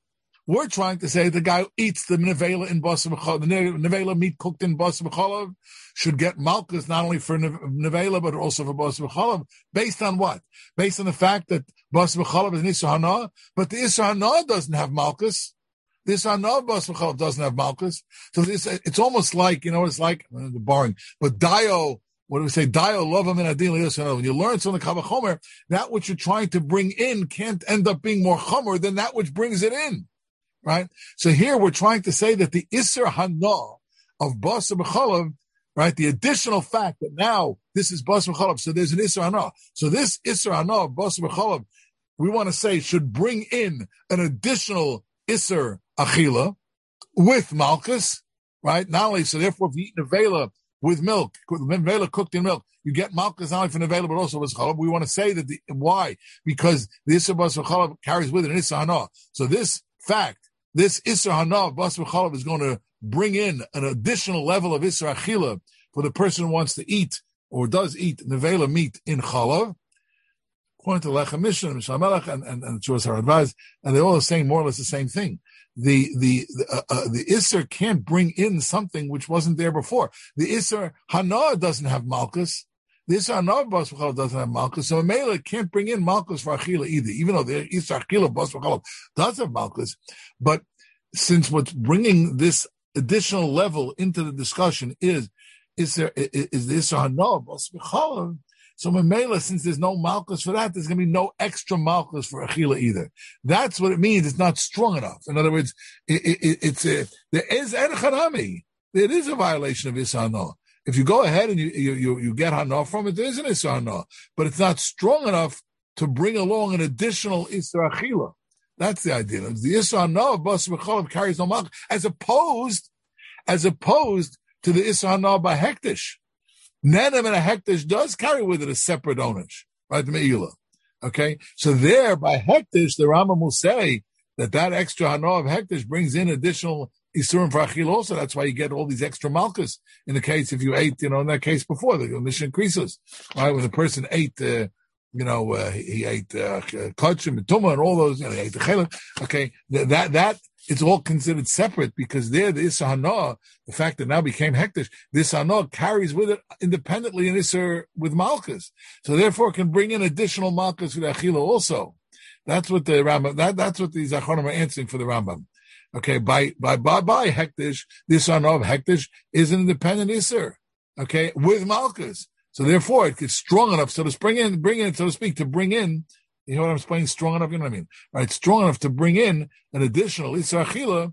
We're trying to say the guy who eats the nevela in basar b'chalav, the nevela meat cooked in basar b'chalav, should get malchus not only for nevela but also for basar b'chalav. Based on what? Based on the fact that basar b'chalav is an isur hana, but the isur hana doesn't have malchus. The isur hana of basar b'chalav doesn't have malchus. So it's, it's almost like, you know what it's like? Uh, boring. But dio, what do we say? Dio lova min adin li isur hana. When you learn something kal v'chomer, that which you're trying to bring in can't end up being more chomer than that which brings it in. Right? So here we're trying to say that the Isser Hana of Basar B'chalav, right, the additional fact that now this is Basar B'chalav, so there's an Isser Hana. So this Isser Hana of Basar B'chalav, we want to say should bring in an additional Isser Achila with Malchus, right? Not only, so therefore if you eat Nevela with milk, Nevela cooked in milk, you get Malchus not only for Nevela but also with Chalav. We want to say that, the, why? Because the Isser Basar B'chalav carries with it an Isser Hana. So this fact, this Isser Hana of Basar B'chalav is going to bring in an additional level of Isser Achila for the person who wants to eat or does eat Nevela meat in Chalav. According to Lechem Mishnah, Mishnah Melech, and, and, and Chuvas HaRadvaz, and they're all saying more or less the same thing. The the the, uh, uh, the Isser can't bring in something which wasn't there before. The Isser Hana doesn't have Malchus. The Isser Hana of Basar B'chalav doesn't have Malchus, so Mela can't bring in Malchus for Achila either, even though the Isser Achila of Basar B'chalav does have Malchus. But since what's bringing this additional level into the discussion is is there is the Isser Hana of Basar B'chalav, so Mela, since there's no Malchus for that, there's going to be no extra Malchus for Achila either. That's what it means. It's not strong enough. In other words, it, it, it's a, there is Erech Hanami. It is a violation of Isser Hana. If you go ahead and you, you, you, you get Hana from it, there is an Isser Hana, but it's not strong enough to bring along an additional Isser Achila. That's the idea. The Isser Hana of Basar B'chalav carries no Malchus, as opposed, as opposed to the Isser Hana by Hektish. Nenem and a Hektish does carry with it a separate onage, right? The Me'ila. Okay? So there, by Hektish, the Rambam will say that that extra Hana of Hektish brings in additional Isurim for Achil also. That's why you get all these extra Malchus in the case if you ate, you know, in that case before, the mission increases. Right? When the person ate, uh, you know, uh, he, he ate uh, Kachim and Tumah and all those, you know, he ate the Chelim. Okay? That, that, that, it's all considered separate because there, the Isser Hana, the fact that now became Hektish, this Hana carries with it independently an Isser with Malchus. So therefore it can bring in additional Malchus with Achila also. That's what the Rambam, that, that's what the Zachonim are answering for the Rambam. Okay, by, by, by, by Hektish, this Hana of Hektish is an independent Isser. Okay, with Malchus. So therefore it gets strong enough, so to bring in, bring in, so to speak, to bring in, you know what I'm explaining? Strong enough, you know what I mean? Right, strong enough to bring in an additional Isser Achila,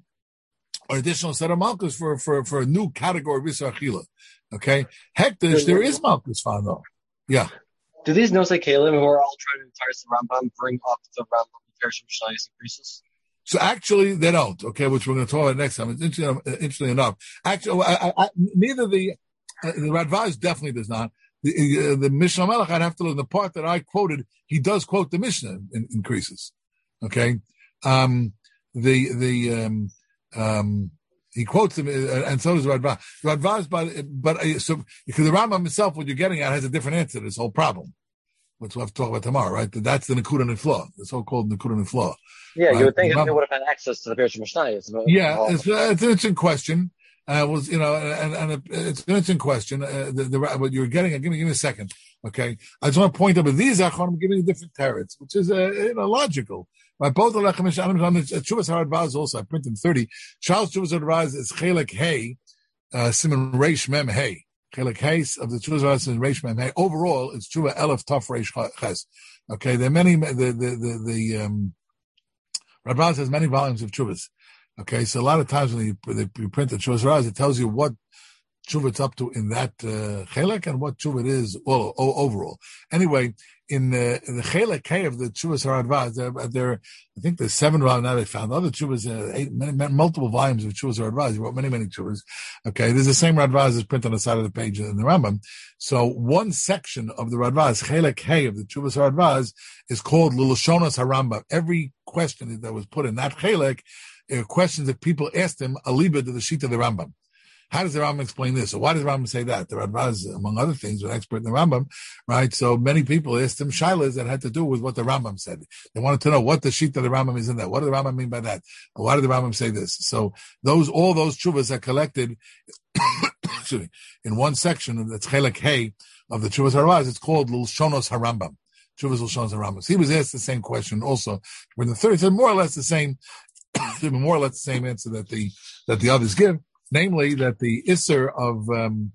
or additional set of Malchus for, for, for a new category of Isser Achila. Okay? Hektish, there is Malchus found though. Yeah. Do these Nosei Kalim who are all trying to entire the Rambam bring up the Rambam Perishim Mishnayos increases? So actually, they don't, okay, which we're going to talk about next time. It's interesting, interesting enough. Actually, I, I, I, neither the, uh, the Radvaz definitely does not. The, uh, the Mishnah Melech, I'd have to look in the part that I quoted. He does quote the Mishnah in, increases. Okay, um, the the um, um, he quotes them, uh, and so does Radvaz. Radvaz, but but uh, so because the Rambam himself, what you're getting at, has a different answer to this whole problem, which we'll have to talk about tomorrow, right? That's the Nekuda Nefla, the so-called Nekuda Nefla. Yeah, right? You would think the they would have had access to the Perishim Mishnayos. Yeah, it's, uh, it's an interesting question. Uh, was you know, and, and it's an interesting question. Uh, the, the, what you're getting, give me, give me a second, okay? I just want to point out, but these Acharonim giving different teretz, which is uh, you know logical. Right? Both the Lechem Mishnah, Chuvas HaRadvaz also. I printed thirty. Charles Chuvas HaRadvaz is Chelek Hey, uh, Simon Reish Mem Hey. Chelek Hey of the Chuvas HaRadvaz is Reish Mem Hey. Overall, it's Chuvah Elef Taf Reish Ches. Okay, there are many. The the the, the um, Radvaz has many volumes of Chuvas. Okay, so a lot of times when you, they, you print the Chuvas HaRadvaz, it tells you what tshuva it's up to in that uh, chelek and what tshuva it is all, all, overall. Anyway, in the, in the chelek K of the Chuvas HaRadvaz, there, there, I think there's seven volumes now they found. Other Chuvas, uh, eight, many, many, multiple volumes of Chuvas HaRadvaz. He wrote many, many Chuvas. Okay, there's the same Radvaz as printed on the side of the page in the Rambam. So one section of the Radvaz, chelek K of the Chuvas HaRadvaz, is called L'Lashonos HaRambam. Every question that was put in that chelek, Uh, questions that people asked him, aliba to the sheet of the Rambam. How does the Rambam explain this? So why does the Rambam say that? The Radbaz, among other things, was an expert in the Rambam, right? So many people asked him shilas that had to do with what the Rambam said. They wanted to know what the sheet of the Rambam is in that. What does the Rambam mean by that? Why did the Rambam say this? So those, all those tshuvas are collected excuse me, in one section that's Chelek Hey of the Tshuvas Haravaz. It's called L'Shonos HaRambam. Tshuvas L'Shonos HaRambam. So he was asked the same question also. When the third, he said more or less the same, more or less the same answer that the, that the others give. Namely, that the Isser of, um,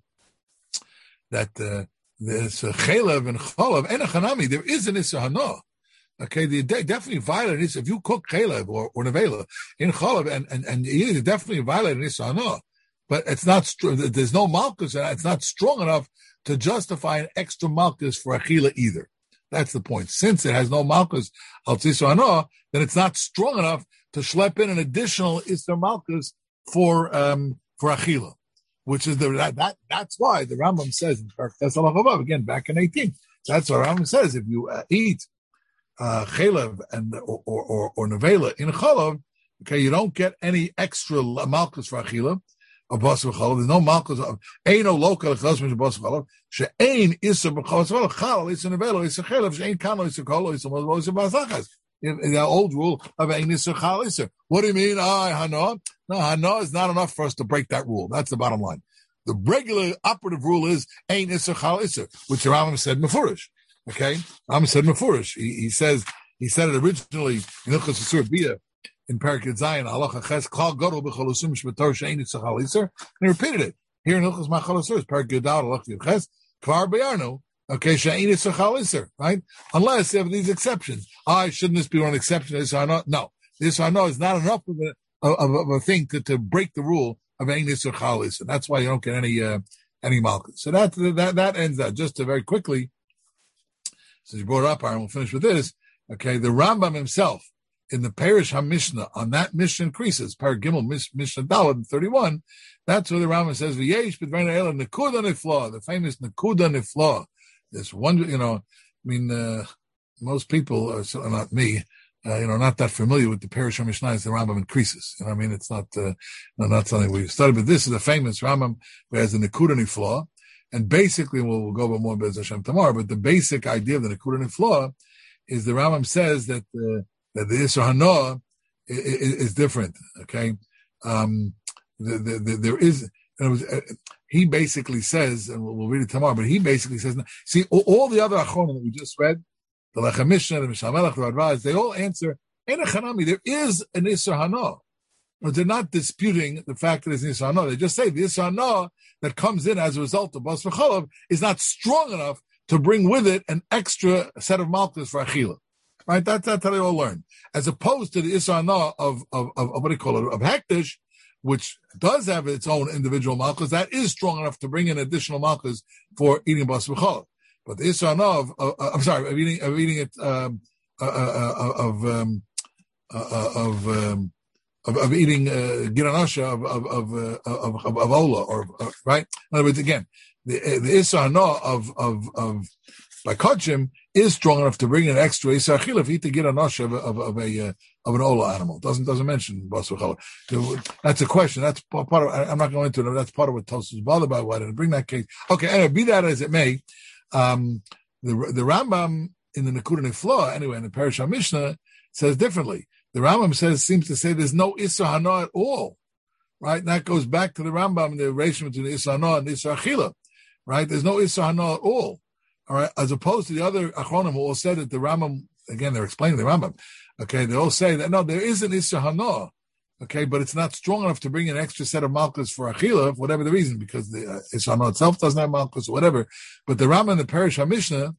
that, uh, there's a Chelev and Cholav and a Chanami, there is an Isser Hano. Okay, the definitely violate is if you cook Chelev or, or Nevela in Cholav and, and, and you definitely violate an Isser Hano. But it's not, there's no Malkus, and it's not strong enough to justify an extra Malkus for Achila either. That's the point. Since it has no Malkus al Tzisra Hano, then it's not strong enough to schlep in an additional Isser Malkus for um for Achila, which is the that, that that's why the Rambam says in Parkas Alachavav again back in eighteen. That's what Rambam says. If you uh, eat uh Chelev and or or, or, or Nevela in Chalav, okay, you don't get any extra Malkus for Achila. Of Basar Chalav, there's no Malkus of Eino local Chalav Basar Chalav. She'ein Isser B'Chalav Chalav Isser Nevela Isser Chelev She'ein Kano Isser Kolo Isser Moshe Isser Basachas. In the old rule of Ein Isser Chal Isser. What do you mean? Ah, Hana? No, Hana is not enough for us to break that rule. That's the bottom line. The regular operative rule is Ein Isser Chal Isser, which the Rambam said Mefurish. Okay, Rambam said Mefurish. He, he says he said it originally in Hilchos Isur Bia in Parakid Zayin Halacha Ches Kal Gadol B'Cholusum Shbetor She'ein Isser Chal Isser, and he repeated it here in Hilchos Machal Isur Parakid Dal Halacha Ches Kvar B'Yarnu. Okay, Sha'in Isser Chal Isser, right? Unless you have these exceptions. Ah, shouldn't this be one exception? This or not? No. This or no is not enough of a, of, of a thing to, to break the rule of Ein Isser Chal Isser. That's why you don't get any, uh, any Malkus. So that, that, that ends that. Just to very quickly, since you brought it up, and we'll finish with this. Okay, the Rambam himself, in the Parish HaMishnah, on that Mishnah increases, Par Gimel, Mishnah Daled, thirty-one, that's where the Rambam says, V'yesh b'dreina ela nekuda nifla, the famous nekuda nifla. This one, you know, I mean, uh, most people are so, not me, uh, you know, not that familiar with the Parish HaMishnah as the Rambam increases. You know, I mean, it's not, uh, no, not something we've studied, but this is a famous Rambam who has the Nekuda Nifla. And basically, we'll, we'll go over more Bez Hashem tomorrow, but the basic idea of the Nekuda Nifla is the Rambam says that, uh, that the Isser Hanoah is, is, is different. Okay. Um, the, the, the, there is, and it was, uh, he basically says, and we'll, we'll read it tomorrow, but he basically says, see, all, all the other Achronim that we just read, the Lechem Mishnah, the Mishnah Melech, the Radbaz, they all answer, Ein Chanami, there is an Isser Hanoah. But they're not disputing the fact that it's an Isser Hanoah. They just say the Isser Hanoah that comes in as a result of Basar Chalav is not strong enough to bring with it an extra set of Malkus for Achila. Right? That's, that's how they all learn. As opposed to the Isser Hanoah of, of, of, of, what do you call it, of Hektish, which does have its own individual malchus, that is strong enough to bring in additional malchus for eating basar b'chalav. But the Isser Hanoah of, uh, uh, I'm sorry, of eating, of eating it, um, uh, uh, of, um, uh, of, um, of, of eating, uh, giranasha of, of, of, uh, of, of, of Ola, or, uh, right? In other words, again, the, the Isser Hanoah of, of, of, by Kodshim is strong enough to bring in extra Isser Achila if you eat to get a nosh of, of, of a, uh, of an Ola animal. Doesn't, doesn't mention Basar Chalav. That's a question. That's part of, I'm not going into it. That's part of what Tosfos is bothered by. Why did it bring that case? Okay. Anyway, be that as it may, um, the, the Rambam in the Nekuda Nifla, anyway, in the Parish HaMishnah, says differently. The Rambam says, seems to say there's no Isser Hanoah at all. Right? And that goes back to the Rambam, the relation between the Isser Hanoah and the Isser Achila. Right? There's no Isser Hanoah at all. All right, as opposed to the other Achronim who all said that the Rambam, again, they're explaining the Rambam. Okay, they all say that no, there is an Isser Hanoah. Okay, but it's not strong enough to bring an extra set of Malkus for Achila, for whatever the reason, because the uh, Isser Hanoah itself doesn't have Malkus or whatever. But the Rambam in the Parish HaMishnah,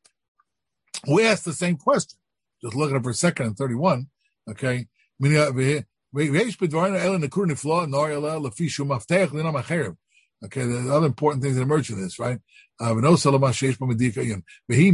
we asked the same question. Just look at it for a second in thirty-one. Okay, okay, the other important things that emerge from this, right? Uh, that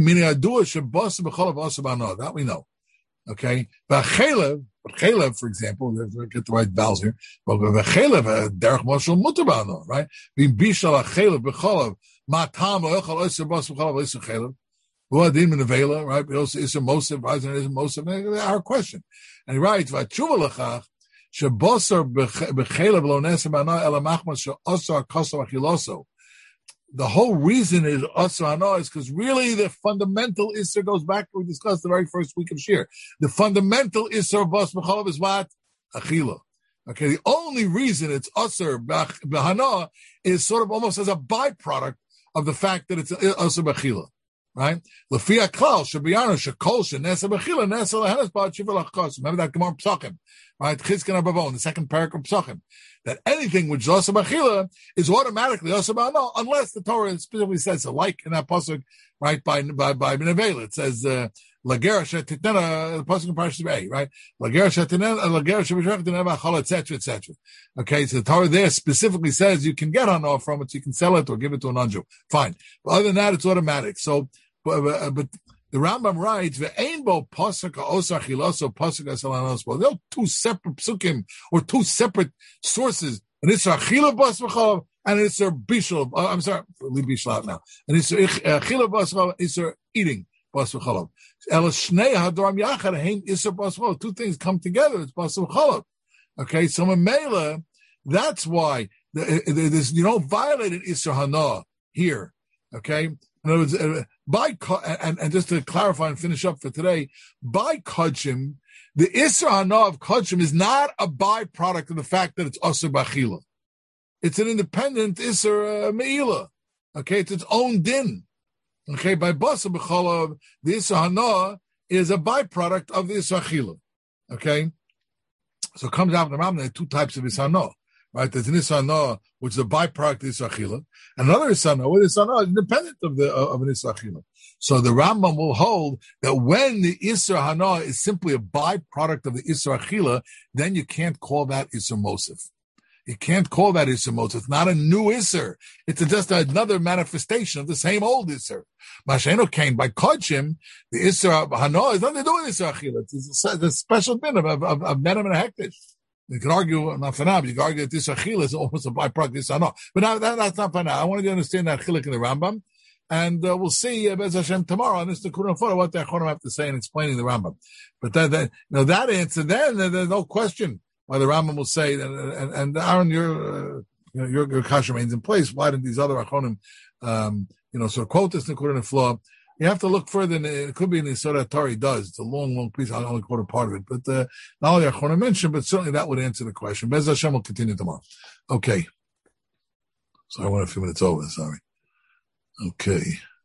we know. Okay? But Chelev, Chelev, for example, let's get the right vowels here. But Chelev, derech mashal mutar ba'ano, right? Being bishal Chelev b'cholav, matam lo'echal oser bas b'cholav oser Chelev. V'adim in the vela, right? But also Isser Mosef, Isser Isser Mosef. Our question. And he writes, V'atshuva l'chach, Shebosar b'chelev lo neser b'hana ela machmas she'osar kosar achiloso. The whole reason is osar hana is because really the fundamental isser goes back to what we discussed the very first week of Shir. The fundamental isser of bas b'chalav is what? Achila. Okay, the only reason it's osar b'hana is sort of almost as a byproduct of the fact that it's osar b'chila. Right? Lefia klal shabiyana shekol shenesa b'chila nesa lehenes ba'ad shiva lachkos. Remember that Gemara Pesachim, right? Chizkin Abavon, the second parak of Pesachim, that anything which is osar b'chila is automatically osar b'hana, unless the Torah specifically says so. Like in that pasuk, right? By by by Bnei it says lagera shetitnena, the pasuk in Parashat Bei, right? Lagera shetitnena, lagera shebishvechetnena b'chala, et cetera, et cetera. Okay, so the Torah there specifically says you can get hana from it, so you can sell it or give it to an anju. Fine, but other than that, it's automatic. So. But, but, but the Rambam writes, "Ve'einbo pasuk osar chiloso pasuk asalanos." Well, they're two separate psukim or two separate sources. And it's our chila bas v'chalav and it's our bishul. Uh, I'm sorry, leave bishul out now. And it's our chila bas v'chalav. It's our eating bas v'chalav. El shnei hadoram yachad hein isar bas v'chalav. Two things come together. It's bas v'chalav. Okay, so Mamela, that's why the, the, this, you don't violate an isar hana here. Okay. In other words, uh, by and, and just to clarify and finish up for today, by Kodshim, the Isra Hana of Kodshim is not a byproduct of the fact that it's Asr B'achila. It's an independent Isra uh, Me'ila. Okay, it's its own din. Okay, by Basar B'chalav, the Isra Hana is a byproduct of the Isra Achila. Okay, so it comes out of the Rambam, there are two types of Isra Hana. Right, there's an Isra Hana, which is a byproduct of Isra Achila, and another Isra Hana, which is independent of the uh, of an Isra Achila. So the Rambam will hold that when the Isra Hana is simply a byproduct of the Isra Achila, then you can't call that Isra Mosif. You can't call that Isra Mosif. It's not a new Isra. It's just another manifestation of the same old Isra. Masheno came by Kodshim, the Isra Hana is nothing to do with Isra Achila. It's a, a special bit of of, of, of Menem and Hektish. You can argue, not for now, but you can argue that this achila is almost a byproduct of this hana. But now, that, that's not for now. I want to understand that chilik in the Rambam. And uh, we'll see, uh, Bez Hashem, tomorrow on this Tikkun Photo, what the Achonim have to say in explaining the Rambam. But that, that, you know, that answer, then there's no question why the Rambam will say, and, and, and Aaron, your, uh, you know, your, your kasha remains in place. Why didn't these other Achonim, um, you know, sort of quote this Tikkun Photo? You have to look further. In the, it could be in the Soda Torah does. It's a long, long piece. I'll only quote a part of it. But uh, not only Achon mentioned, but certainly that would answer the question. Bez Hashem will continue tomorrow. Okay. So I went a few minutes over. Sorry. Okay.